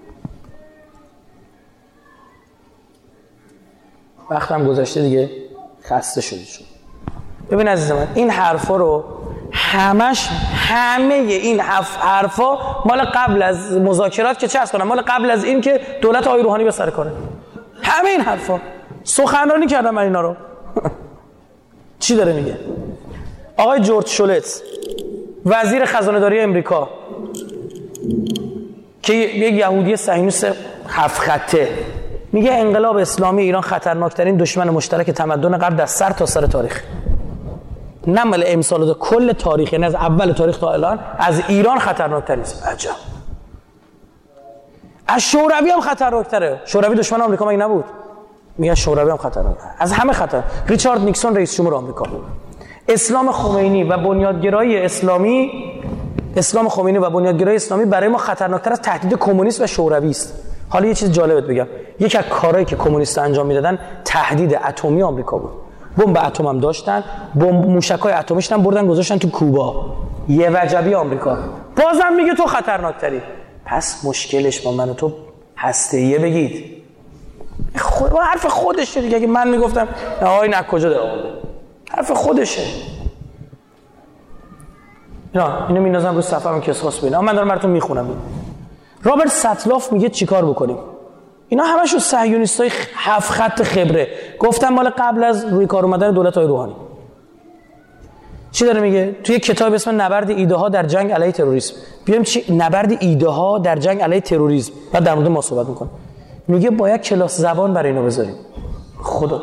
وقتم گذشته دیگه، خسته شدی شد. ببین عزیز من، این حرفا رو همه این حرفا مال قبل از مذاکرات که چه از کنم، مال قبل از این که دولت آقای روحانی به سر کاره. همه این حرفا سخنرانی کردم من اینا رو. چی داره میگه؟ آقای جورج شولتز وزیر خزانه داری امریکا که یک یهودی صهیونیست 7 خطه میگه انقلاب اسلامی ایران خطرناکترین دشمن مشترک تمدن غرب در سر تا سر تاریخ. نه مال امسال، کل تاریخ، یعنی از اول تاریخ تا الان از ایران خطرناکتر نیست. عجب. از شوروی هم خطرناکتره. شوروی دشمن آمریکا مگه نبود؟ میگه شوروی هم خطرناکتره. از همه خطر. ریچارد نیکسون رئیس جمهور آمریکا. اسلام خمینی و بنیادگرایی اسلامی برای ما خطرناکتر از تهدید کمونیسم و شوروی است. حالا یه چیز جالبت بگم، یکی از کارهایی که کمونیست‌ها انجام میدادن تهدید اتمی آمریکا بود. بمب اتم هم داشتن، موشک‌های اتمیش هم بردن گذاشتن تو کوبا. یه وجبی آمریکا. بازم میگه تو خطرناکتری. پس مشکلش با من و تو هسته‌ایه بگید. حرف خودشه دیگه. اگه من میگفتم آقا این از کجا در آورده؟ حرف خودشه. اینو میندازم رو صفحه‌ام که احساس ببینم. من دارم براتون میخونم. رابرت ساتلاف میگه چیکار بکنیم؟ اینا همشون صهیونیستای 7 خط خبره. گفتم مال قبل از روی کار اومدن دولت های روحانی. چی داره میگه؟ توی کتاب اسم نبرد ایده ها در جنگ علیه تروریسم. بیایم چی نبرد ایده ها در جنگ علیه تروریسم. بعد در مورد ما صحبت میکنه. میگه باید کلاس زبان برای اینا بذاریم. خدا.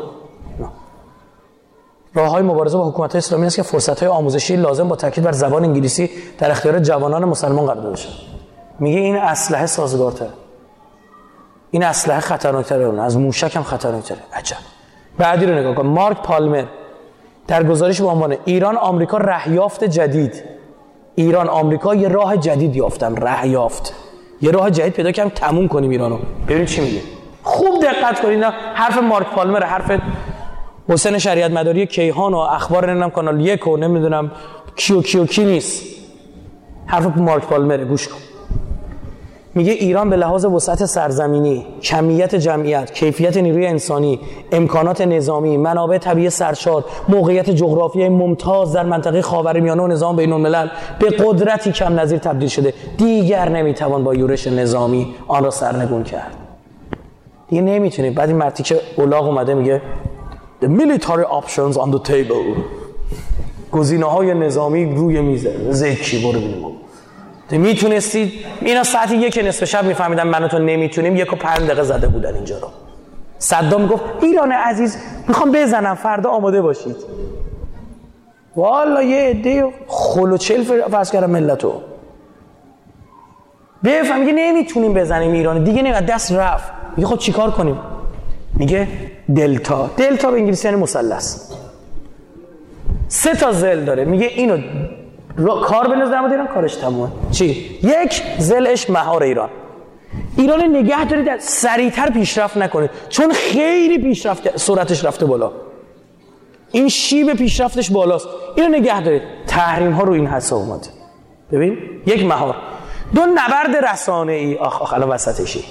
راههای مبارزه با حکومت اسلامی است که فرصت‌های آموزشی لازم با تاکید بر زبان انگلیسی در اختیار جوانان مسلمان قرار داده شد. میگه این اسلحه سازگارتره. این اسلحه خطرناکتره، از موشک هم خطرناکتره. عجب. بعدی رو نگاه کن. مارک پالمر در گزارش با عنوان ایران آمریکا رهیافت جدید. ایران آمریکا یه راه جدید یافتن. رهیافت. یه راه جدید پیدا کردیم تموم کنیم ایرانو. ببین چی میگه. خوب دقت کنید. حرف مارک پالمر، حرف حسین شریعت مداری کیهان و اخبار نمیدونم کانال 1 و نمیدونم کی نیست. حرف مارک پالمر. گوش کن. میگه ایران به لحاظ وسعت سرزمینی، کمیت جمعیت، کیفیت نیروی انسانی، امکانات نظامی، منابع طبیعی سرشار، موقعیت جغرافیایی ممتاز در منطقه خاورمیانه و نظام بین‌الملل به قدرتی کم نظیر تبدیل شده. دیگر نمیتوان با یورش نظامی آن را سرنگون کرد. دیگه نمیتونی. بعد این مرتی که الاغ اومده میگه The military options on the table. گزینه‌های نظامی روی میزه. زکی برو ببینیم. میتونستید اینا ساعت 1 نصف شب میفهمیدن من و تو نمیتونیم. 1 و 5 دقیقه زده بودن اینجا رو. صدام میگفت ایران عزیز میخوام بزنم فردا آماده باشید. والا یه عده خلوچل فرض کردم ملتو بفهم. میگه نمیتونیم بزنیم ایران دیگه، نمیاد دست رفت. میگه خب چیکار کنیم؟ میگه دلتا به انگلیسی یعنی مثلث. 3 تا زل داره. میگه اینو کار بنز در مورد ایران کارش تمومه. چی؟ 1 زلش مهار ایران نگه دارید سریعتر پیشرفت نکنه، چون خیلی پیشرفت سرعتش رفته بالا. این شیب پیشرفتش بالاست. اینو نگه دارید. تحریم ها رو این حساب اومده. ببین 1 مهار. 2 نبرد رسانه‌ای. آخ الان وسطشی.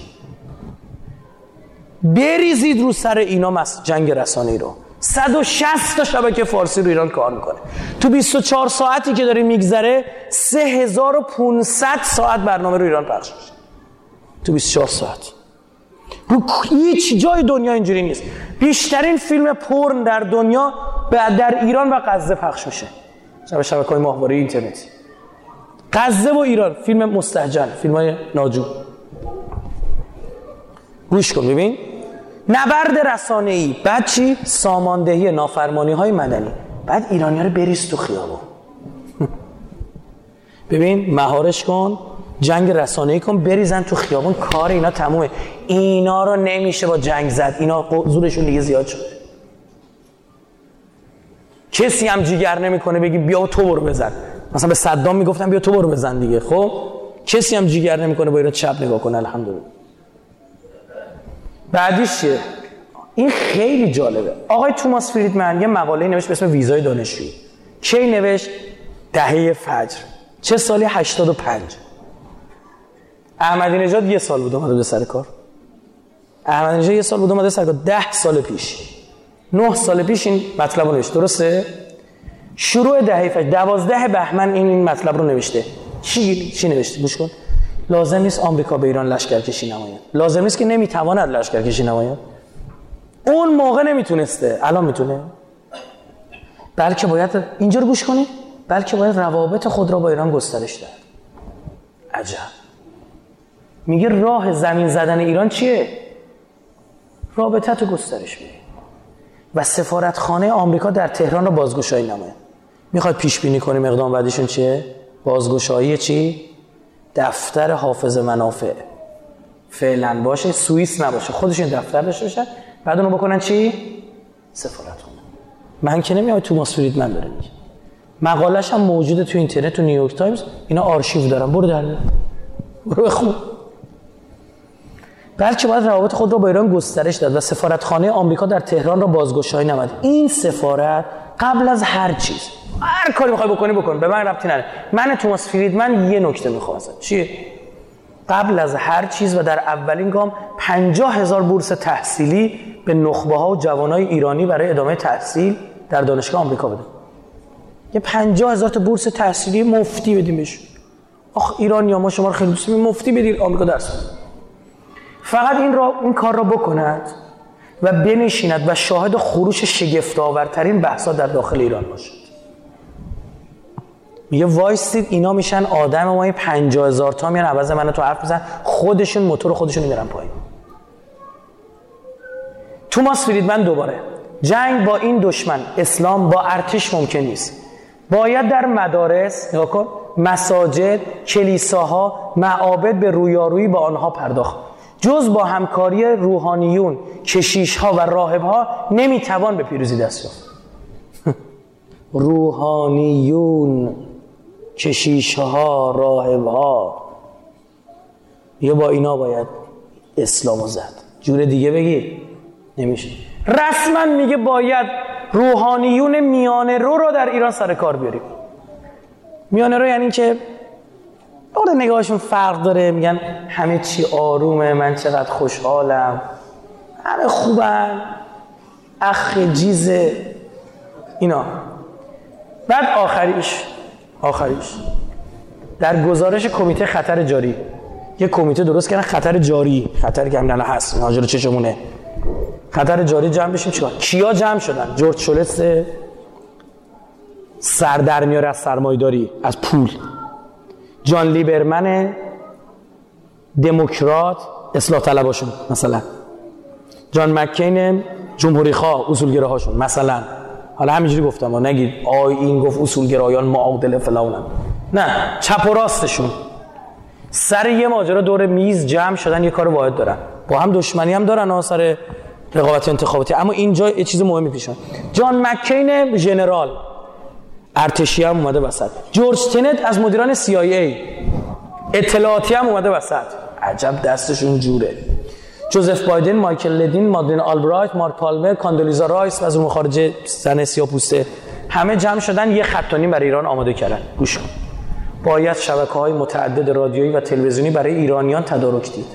بریزید رو سر اینا جنگ رسانه‌ای رو. 160 تا شبکه فارسی رو ایران کار میکنه. تو 24 ساعتی که داره میگذره 3500 ساعت برنامه رو ایران پخش میشه. تو 24 ساعت. رو هیچ جای دنیا اینجوری نیست. بیشترین فیلم پورن در دنیا در ایران و غزه پخش میشه. شبکه‌های ماهواره اینترنتی. غزه و ایران فیلم مستهجن، فیلم‌های ناجور. گوش کن ببین. نبرد رسانه‌ای، بعد چی؟ ساماندهی نافرمانی‌های مدنی. بعد ایرانی‌ها رو بریز تو خیابون. ببین مهارش کن، جنگ رسانه‌ای کن، بریزن تو خیابون. کار اینا تمومه. اینا رو نمیشه با جنگ زد. اینا زورشون دیگه زیاد شده. کسی هم جیگر نمیکنه بگی بیا تو برو بزن. مثلا به صدام میگفتن بیا تو برو بزن دیگه. خب کسی هم جیگر نمیکنه با اینا چپ نگاه کنه. الحمدلله. بعدیش چیه؟ این خیلی جالبه. آقای توماس فریدمن یه مقاله نوشت به اسم ویزای دانشجویی. کی نوشت؟ دهه فجر. چه سالی؟ 85. احمدی نژاد 1 سال بود اومده به سر کار. احمدی نژاد 1 سال بود اومده سر کار. 10 سال پیش 9 سال پیش این مطلب رو نوشته، درسته؟ شروع دهه 12 بهمن این مطلب رو نوشته. چی نوشته؟ گوش کن. لازم نیست آمریکا به ایران لشکرکشی نماید. لازم نیست که نمیتواند لشکرکشی نماید. اون موقع نمیتونسته، الان میتونه. بلکه باید اینجا رو گوش کنید، بلکه باید روابط خود را با ایران گسترش داد. عجب. میگه راه زمین زدن ایران چیه؟ رابطت رو گسترش بده و سفارتخانه آمریکا در تهران رو بازگشایی نماید. میخواد پیش بینی کنیم اقدام بعدیشون چیه؟ بازگشایی چی؟ دفتر حافظ منافع فعلا باشه، سوئیس نباشه، خودشون دفتر داشته باشن، بعد اونو بکنن چی؟ سفارتخانه. من که نمیام توماس فریدمن داره میگه، مقاله‌اش هم موجوده تو اینترنت، تو نیویورک تایمز، اینا آرشیو دارن، برو در برو بخون. بلکه باید روابط خود را با ایران گسترش داد و سفارتخانه آمریکا در تهران را بازگشایی نماید. این سفارت قبل از هر چیز، هر کاری میخوای بکن، به من ربطی نداره. من توماس فریدمن یه نکته میخوام ازت. چیه؟ قبل از هر چیز و در اولین گام 50,000 بورس تحصیلی به نخبه ها و جوانای ایرانی برای ادامه تحصیل در دانشگاه آمریکا بده. یه 50,000 تا بورس تحصیلی مفتی بدیم بهشون. آخ ایرانی‌ها ما شما رو خیلی دوست داریم، مفتی بدید آمریکا درس بده. فقط این کار را بکند و بنشیند و شاهد خروش شگفت‌آورترین بحث‌ها در داخل ایران باشد. میگه وایستید اینا میشن آدم، ما این 50,000 تا میان عوض منو تو حرف بزن، خودشون موتور خودشون میرن پایین. توماس فریدمن دوباره جنگ با این دشمن اسلام با ارتش ممکن نیست. باید در مدارس، نگاه کن، مساجد، کلیساها، معابد به رویارویی با آنها پرداخت. جز با همکاری روحانیون، کشیش‌ها و راهب‌ها نمیتوان به پیروزی دست یافت. روحانیون، کشیش‌ها، راهب‌ها، یا با اینا باید اسلامو زد. جور دیگه بگی نمیشه. رسما میگه باید روحانیون میانه رو در ایران سر کار بیاریم. میانه رو یعنی که اون نگاهشون فرق داره، میگن همه چی آرومه، من چقدر خوشحالم، همه خوبن، اخ جیزه اینا. بعد آخریش در گزارش کمیته خطر جاری، یه کمیته درست کردن خطر جاری، خطری که همین هست، ناجر چشمونه، خطر جاری جمع بشیم. چیکار؟ کیا جمع شدن؟ جورج شولتز سر در میاره از سرمایه‌داری، از پول. جان لیبرمن دموکرات، اصلاح طلباشون مثلا. جان مکین جمهوری خواه، اصولگراهاشون مثلا. حالا همینجوری گفتم، نگید این گفت اصولگرایان معادل فلانن، نه، چپ و راستشون سر یه ماجرا دور میز جمع شدن، یه کار واحد دارن، با هم دشمنی هم دارن سر رقابت انتخاباتی، اما اینجا یه چیز مهمی پیش میاد. جان مکین ژنرال ارتشی هم اومده وسط. جورج تنت از مدیران CIA اطلاعاتی هم اومده وسط. عجب دستشون جوره. جوزف بایدن، مایکل لدین، مادلین آلبرایت، مارک پالمر، کاندولیزا رایس وزیر خارجه زن سیاه‌پوسته، همه جمع شدن یه خط و نیم برای ایران آماده کردن. گوش کن. باید شبکه‌های متعدد رادیویی و تلویزیونی برای ایرانیان تدارک دید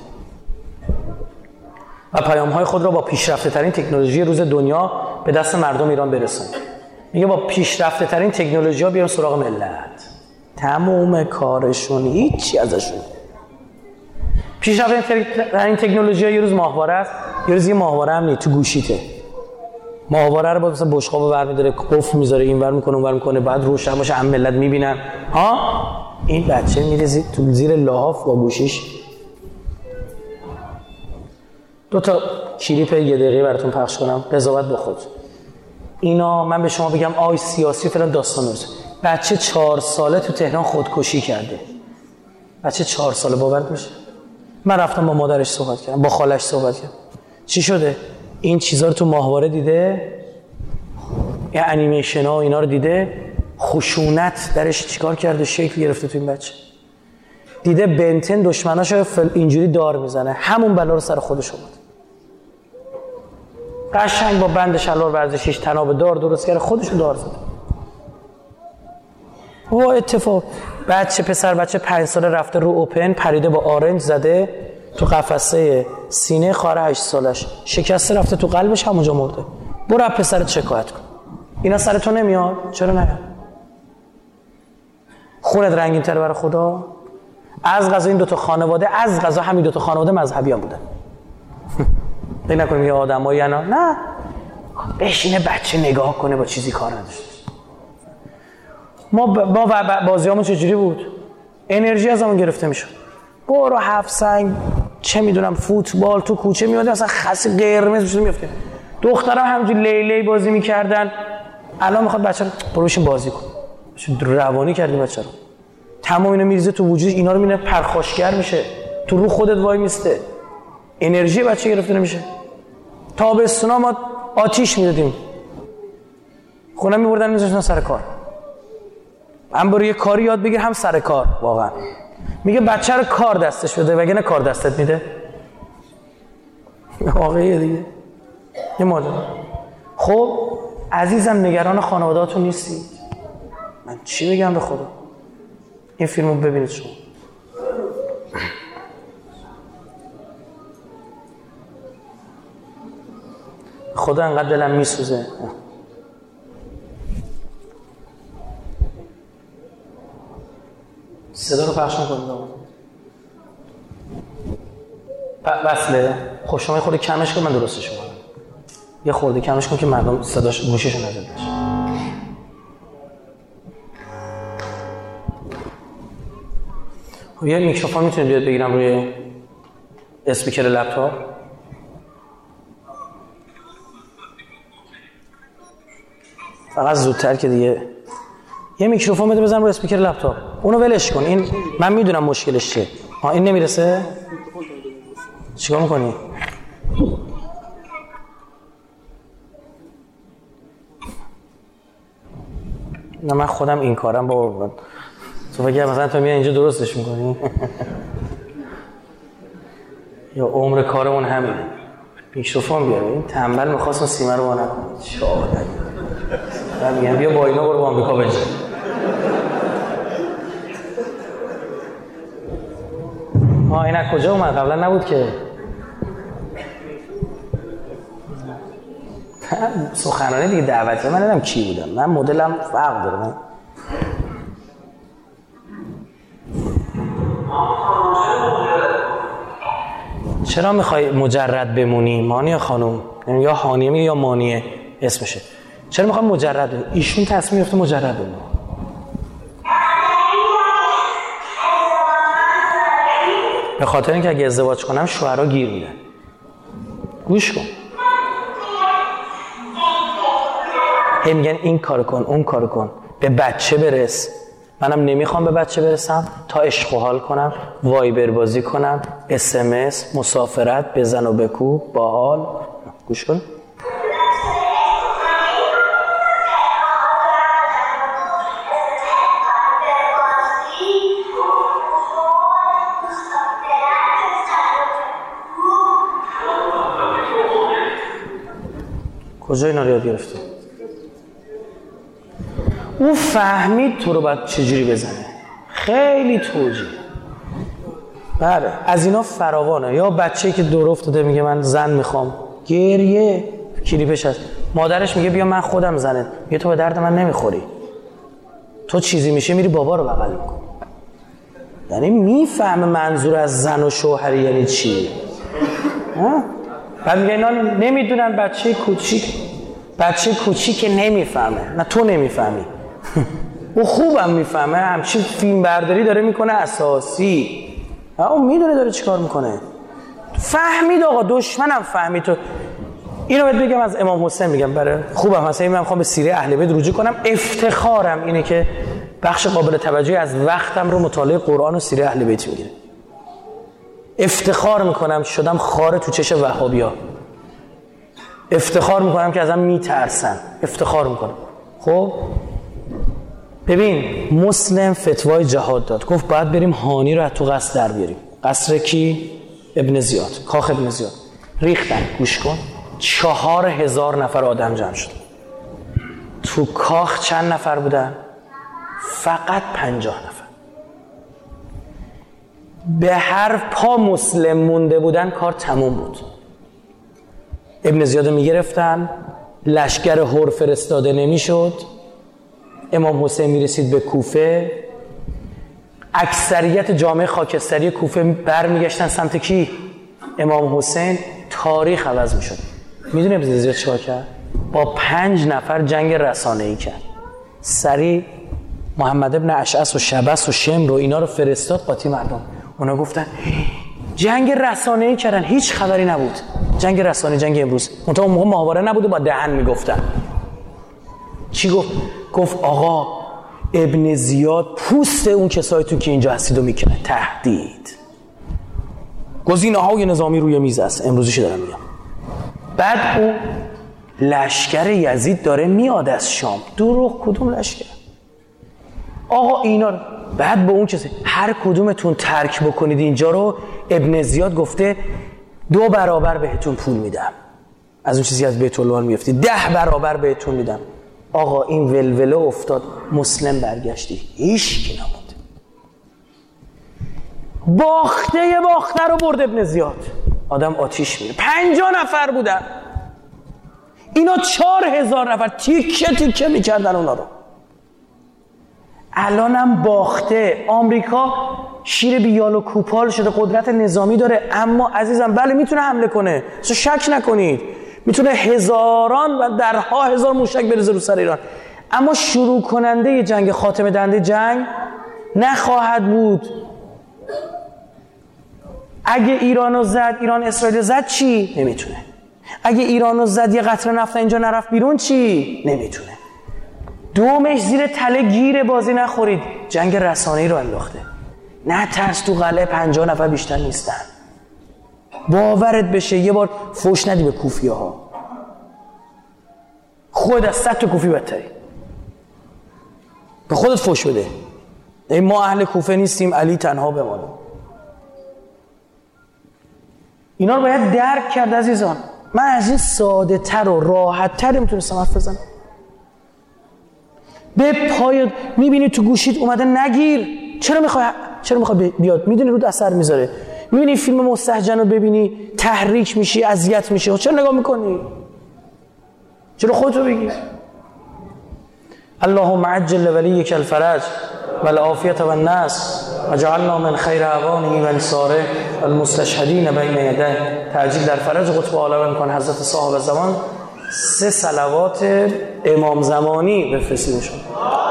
و پیام‌های خود را با پیشرفته‌ترین تکنولوژی روز دنیا به دست مردم ایران برسانید. میگه با پیشرفته‌ترین تکنولوژی‌ها بیان سراغ ملت. تمام کارشون هیچی ازشون. پیشرفته‌ترین تکنولوژی‌ها یه روز ماهواره است، یه روز یه ماهواره هم نیست، تو گوشیته. ماهواره رو با مثلا بشقابو برمی‌داره، قفل می‌ذاره، اینور می‌کنه اونور می‌کنه، بعد روشن باشه هم ملت می‌بینن. این بچه می‌ریزه تو زیر لحاف با گوشیش. دو تا کلیپ یه دقیقه براتون پخش کنم، قضاوت با خود. اینا من به شما بگم آی سیاسی فلان داستان روز. بچه 4 ساله تو تهران خودکشی کرده. بچه 4 ساله، باورت میشه؟ من رفتم با مادرش صحبت کردم، با خالش صحبت کردم. چی شده؟ این چیزا رو تو ماهواره دیده، این انیمیشن ها و اینا رو دیده، خشونت درش چیکار کرده، شکل گرفته تو این بچه. دیده بنتن دشمناشو اینجوری دار میزنه، همون بلا رو سر خودش آورد. قشنگ با بند شلوار ورزشیش تناب دار درست کرده، خودشو دار زده. وا اتفاق بچه پسر بچه 5 ساله رفته رو اوپن، پریده با آرنج زده تو قفسه سینه خواهر 8 سالش، شکسته رفته تو قلبش، همونجا مرده. برو از پسرت شکایت کن. اینا سر تو نمیاد؟ چرا نیاد؟ خونت رنگین تره برای خدا؟ از قضا این 2 تا خانواده، از قضا همین 2 تا خانواده مذهبی هم بودن. فکر نکنیم یه آدمایی انا، نه، بشینه بچه نگاه کنه با چیزی کار نداشته. ما بازیامون چجوری بود؟ انرژی از همون گرفته میشد. برو 7 سنگ چه میدونم فوتبال تو کوچه میاد، مثلا خس قرمز میشد میفته. دخترها همینجوری لیلی بازی میکردن. الان میخواد بچه رو برو بشین بازی کن. روانی کردی بچه رو. تمام اینو میریزه تو وجود، اینا رو میبینه پرخاشگر میشه. تو رو خودت وای میسته. انرژی بچه گرفته نمیشه. تابستونا ما آتیش میدادیم. خونه میبردن میذاشتن سر کار. هم برو یه کاری یاد بگیر، هم سر کار. واقعا میگه بچه رو کار دستش بده، وگه نه کار دستت میده. واقعیه دیگه. یه ماجرا. خب عزیزم نگران خانواده‌هاتون نیستید؟ من چی بگم به خدا؟ این فیلمو ببینید شما. خدا انقدر دلم میسوزه. صدا رو پخش نکنید آقا. وصله؟ خب شما یه خورده کمش کن، من درستش میکنم. یه خورده کمش کن که مردم صداش گوشیشون نزد بشه. یه میکروفون میتونید بیاد بگیرم روی اسپیکر لپتاپ؟ فقط زودتر که دیگه. یه میکروفون بده بزن روی اسپیکر لپتاپ. اونو ولش کن. این من میدونم مشکلش چیه. این نمیرسه؟ چیکار میکنی؟ نه من خودم این کارم بابا. تو فکر مثلا تو میای اینجا درستش میکنی؟ یا عمر کارمون همینه. میکروفون بیار. این تنبل می‌خواست اون سیمه رو وا نکنه. شاهد. من میگم بیا با اینا برو آمریکا بجا. این از کجا اومد؟ قبلا نبود که. سخنرانی دیگه دعوتی من ندیدم کی بودم. من مدلم فرق داره. من چرا میخوای مجرد بمونی مانیه خانم؟ یا هانیه میگه یا مانیه اسمشه. چرا میخوای مجرد بمونی؟ ایشون تصمیم گرفته مجرد بمونه. به خاطر اینکه اگه ازدواج کنم شوهرها گیر میدن. گوش کن. هی میگن این کار کن اون کار کن، به بچه برس. منم نمیخوام به بچه برسم تا عشق و حال کنم، وایبر بازی کنم، SMS، مسافرت، بزن و بکو، باحال. گوش کن. کجا اینا رو یاد گرفتی؟ او فهمید تو رو باید چجوری بزنه. خیلی توجیه. بله از اینا فراوانه. یا بچه‌ای که دور افتاده میگه من زن میخوام، گریه کلیپش هست. مادرش میگه بیا من خودم زنت، میگه تو به درد من نمیخوری، تو چیزی میشه میری بابا رو بغل میکنی. یعنی میفهمه منظور از زن و شوهری یعنی چی. بعد میگه اینا نمیدونن. بچه کوچیک که نمیفهمه. نه تو نمیفهمی. او خوبم میفهمه. همچین فیلم برداری داره میکنه اساسی. اون میدونه داره چیکار میکنه. فهمید آقا، دشمنم فهمید. تو اینو بهت بگم از امام حسین میگم، برای خوبم مثلا من میخوام به سیره اهل بیت رجوع کنم. افتخارم اینه که بخش قابل توجهی از وقتم رو مطالعه قرآن و سیره اهل بیت میگیره. افتخار میکنم شدم خار تو چش وهابیا. افتخار میکنم که ازم میترسن. افتخار میکنم. خب ببین مسلم فتوای جهاد داد، گفت باید بریم هانی رو از تو قصر در بیاریم. قصر کی؟ ابن زیاد، کاخ ابن زیاد. ریختن. گوش کن. 4000 نفر آدم جمع شد. تو کاخ چند نفر بودن؟ فقط 50 نفر. به هر پا مسلم مونده بودن کار تموم بود. ابن زیاد میگرفتن، لشکر هور فرستاده نمیشد، امام حسین میرسید به کوفه، اکثریت جامعه خاکستری کوفه برمیگشتن سمت کی؟ امام حسین. تاریخ عوض میشد. میدونی ابن زیاد چیکار کرد؟ با 5 نفر جنگ رسانه‌ای کرد. سریع محمد ابن اشعث و شبس و شمر و اینا رو فرستاد قاطی مردم. اونا گفتن جنگ رسانه‌ای کردن، هیچ خبری نبود. جنگ رسانه‌ای، جنگ امروز. منتها اون موقع محاوره نبوده، با دهن میگفتن. چی گفت؟ گفت آقا ابن زیاد پوست اون کسایتون که اینجا هستید رو میکنه. تهدید. گزینه‌های نظامی روی میز است، امروزیش دارم میگم. بعد اون لشکر یزید داره میاد از شام. دروغ، کدوم لشکر؟ آقا اینا رو بعد به اون کسی هر کدومتون ترک بکنید اینجا رو، ابن زیاد گفته 2 برابر بهتون پول میدم. از اون چیزی از بیت المال میفتی 10 برابر بهتون میدم. آقا این ولوله افتاد، مسلم برگشتی، هیچ کی نموند. باخته رو برد ابن زیاد. آدم آتیش میره. 50 نفر بودن، اینا 4000 نفر تیکه تیکه میکردن اونا رو. الانم باخته. آمریکا شیر بیال و کوپال شده، قدرت نظامی داره، اما عزیزم بله میتونه حمله کنه، شک نکنید، میتونه هزاران و درها هزار موشک بریزه رو سر ایران، اما شروع کننده جنگ، خاتمه دهنده جنگ نخواهد بود. اگه ایرانو زد، ایران اسرائیل زد، چی؟ نمیتونه. اگه ایرانو زد یه قطره نفت اینجا نرفت بیرون، چی؟ نمیتونه. دومش زیر تله گیر، بازی نخورید. جنگ رسانه‌ای رو انداخته. نه ترس، تو قلعه 50 نفر بیشتر نیستن. باورت بشه یه بار فوش ندی به کوفیه ها. خود از 100 تا کوفی بدتری. به خودت فوش بده. ما اهل کوفه نیستیم، علی تنها بمانه. اینا رو باید درک کرد عزیزان. من از این ساده تر و راحت تر میتونستم حرف بزنم. به پای میبینی تو گوشیت اومده نگیر. چرا میخوای بیاد؟ میدونی رود اثر میذاره. میبینی فیلم مستهجن رو ببینی تحریک میشی، اذیت میشی، چرا نگاه میکنی؟ چرا خودتو بگیر؟ اللهم عجل ولیک الفرج والعافیة والنصر وجعلنا من خیر اعوانه و انصاره المستشهدین بین یدیه. تعجیل در فرج قطب عالم میکن حضرت صاحب زمان 3 صلوات امام زمانی بفرستیدشون.